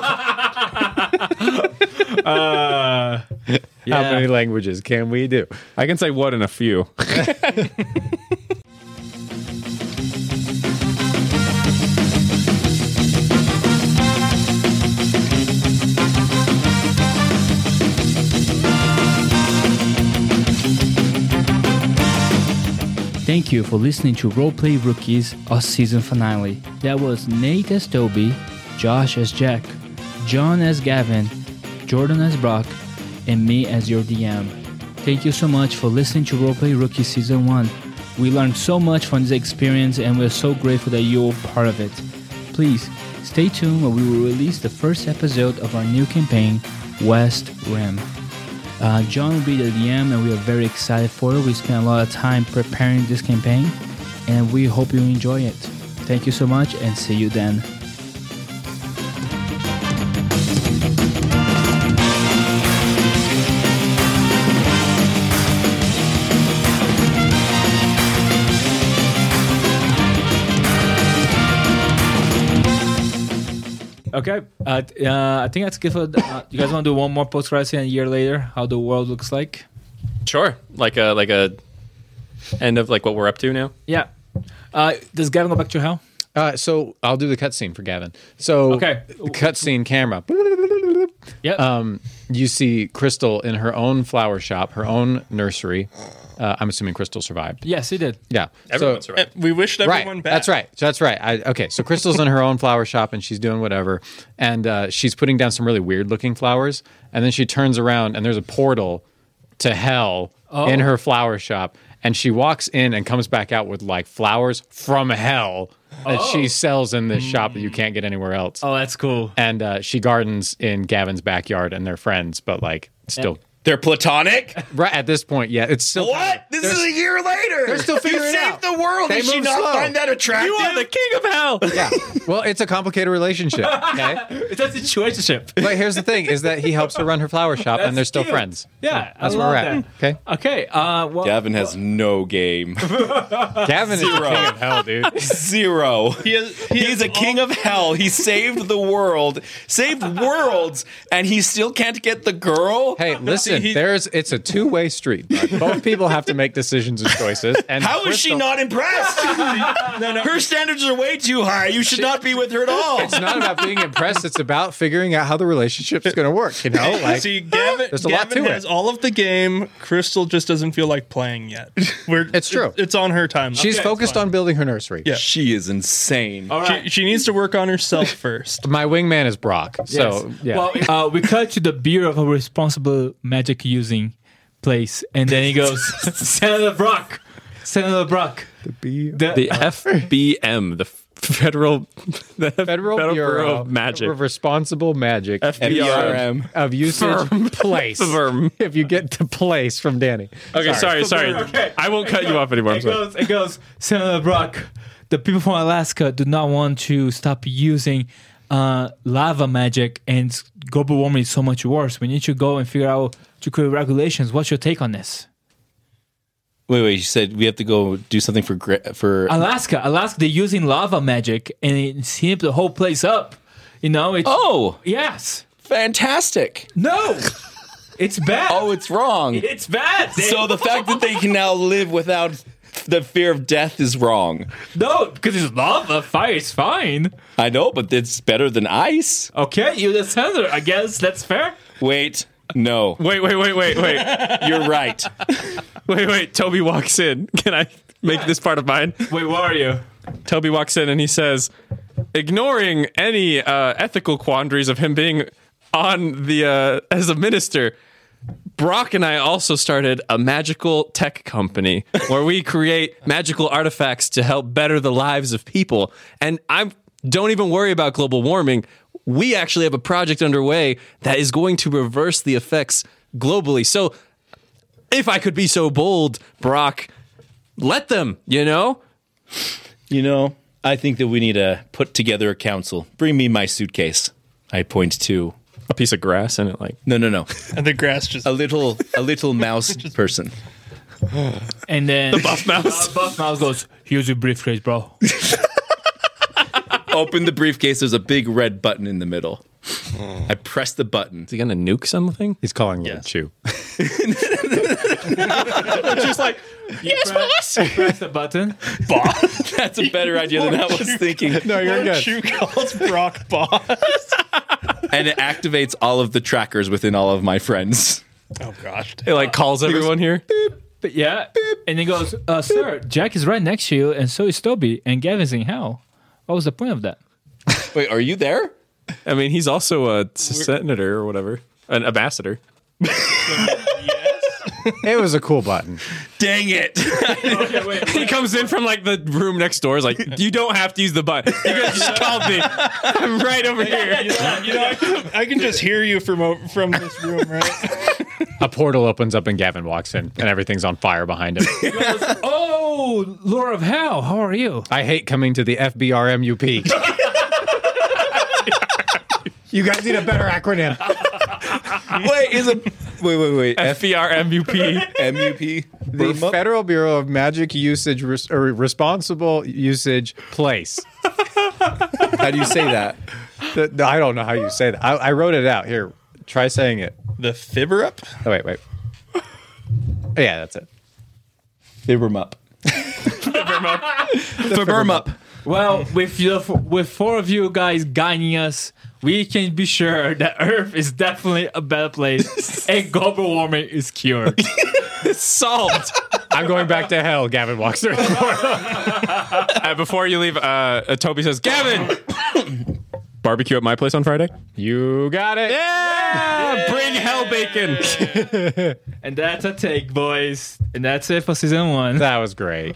How many languages can we do? I can say what in a few. Thank you for listening to Roleplay Rookies, our season finale. That was Nate as Toby, Josh as Jack, John as Gavin, Jordan as Brock, and me as your DM. Thank you so much for listening to Roleplay Rookies Season 1. We learned so much from this experience and we're so grateful that you're part of it. Please, stay tuned where we will release the first episode of our new campaign, West Rim. John will be the DM and we are very excited for it. We spent a lot of time preparing this campaign and we hope you enjoy it. Thank you so much and see you then. Okay, I think that's good for. You guys want to do one more post credit scene a year later? How the world looks like? Sure, like a end of like what we're up to now. Yeah. Does Gavin go back to hell? So I'll do the cutscene for Gavin. So Okay. Cutscene camera. Yeah. You see Crystal in her own flower shop, her own nursery. I'm assuming Crystal survived. Yes, he did. Yeah. Everyone's right. We wished everyone Right. back. That's right. That's right. Okay. So Crystal's in her own flower shop and she's doing whatever. And she's putting down some really weird looking flowers. And then she turns around and there's a portal to hell in her flower shop. And she walks in and comes back out with like flowers from hell that she sells in this shop that you can't get anywhere else. Oh, that's cool. And she gardens in Gavin's backyard and they're friends, but like still. They're platonic. Right at this point, yeah, it's still. What? This is a year later. They're still figuring you it out. saved the world. They Did she move not slow. find that attractive? You are the king of hell. Yeah. Well, it's a complicated relationship. Okay. It's a situationship. But here's the thing: is that he helps her run her flower shop, and they're still cute. friends. Yeah, That's I where we're love at. that. Okay. Okay. Well, Gavin has no game. Gavin is the king of hell, dude. Zero. He's He's a king of hell. He saved the world, saved worlds, and he still can't get the girl. Hey, listen. he- It's a two-way street. Both people have to make decisions and choices. And How is she Crystal- not impressed? Her standards are way too high. You should not be with her at all. It's not about being impressed. It's about figuring out how the relationship is going to work. You know, like See, Gavin, there's a lot Gavin to has it. all of the game. Crystal just doesn't feel like playing yet. It's true. It's on her time. she's focused on building her nursery. Yeah. She is insane. She needs to work on herself first. My wingman is Brock. So yeah. Well, we cut to the Bureau of Responsible Magic Using place, and then he goes, Senator Brock. Senator Brock. The FBM, the Federal Bureau of Magic. of Responsible Magic. FBRM. Of usage place. Firm. If you get to place from Danny. Okay, sorry. Okay. I won't cut you off anymore. I'm sorry. It goes, Senator Brock, the people from Alaska do not want to stop using lava magic, and global warming is so much worse. We need to go and figure out to create regulations. What's your take on this? Wait. You said we have to go do something for. Alaska, they're using lava magic, and it's heating the whole place up. You know, it's Oh, yes, fantastic! no, it's bad. Oh, it's wrong. It's bad. So the fact that they can now live without the fear of death is wrong. no, because it's lava. Fire is fine. I know, but it's better than ice. Okay, you're the senator. I guess that's fair. Wait, no, Wait. you're right. Wait. Toby walks in. Can I make this part of mine? Wait, what are you? Toby walks in and he says, ignoring any ethical quandaries of him being on the as a minister, Brock and I also started a magical tech company where we create magical artifacts to help better the lives of people. And I don't even worry about global warming. We actually have a project underway that is going to reverse the effects globally. So if I could be so bold, Brock, let them, You know, I think that we need to put together a council. Bring me my suitcase. I point to a piece of grass and it like no. And the grass just A little mouse person. And then the buff mouse. buff mouse goes, "Here's your briefcase, bro." Open the briefcase. There's a big red button in the middle. I press the button. is he gonna nuke something? He's calling Lord Yes. Chew. Just like Yes, boss. Press the button. boss. That's a better idea than I was thinking. No, you're Lord good. Chew calls Brock boss. And it activates all of the trackers within all of my friends. Oh gosh. it like calls everyone here. But yeah. And he goes, "Sir, Jack is right next to you, and so is Toby, and Gavin's in hell. What was the point of that?" Wait, are you there? I mean, he's also a senator or whatever, an ambassador. It was a cool button. Dang it. He comes in from like the room next door. Is like, you don't have to use the button. You guys just called me. I'm right over here. I can just hear you from this room, right? A portal opens up and Gavin walks in, and everything's on fire behind him. "Oh, Lord of Hell, how are you?" I hate coming to the FBRMUP. You guys need a better acronym. Wait. FBR MUP. MUP. The Federal Bureau of Magic Usage or Responsible Usage Place. How do you say that? I don't know how you say that. I wrote it out. Here, try saying it. The fibber up. Oh, wait. Oh, yeah, that's it. Fibberm up. Fibberm up. Well, with four of you guys guiding us, we can be sure that Earth is definitely a better place, and global warming is cured. It's solved. I'm going back to hell. Gavin walks through the portal. Before you leave, Toby says, Gavin, barbecue at my place on Friday? You got it. Yeah! Bring hell bacon. And that's a take, boys. And that's it for season 1. That was great.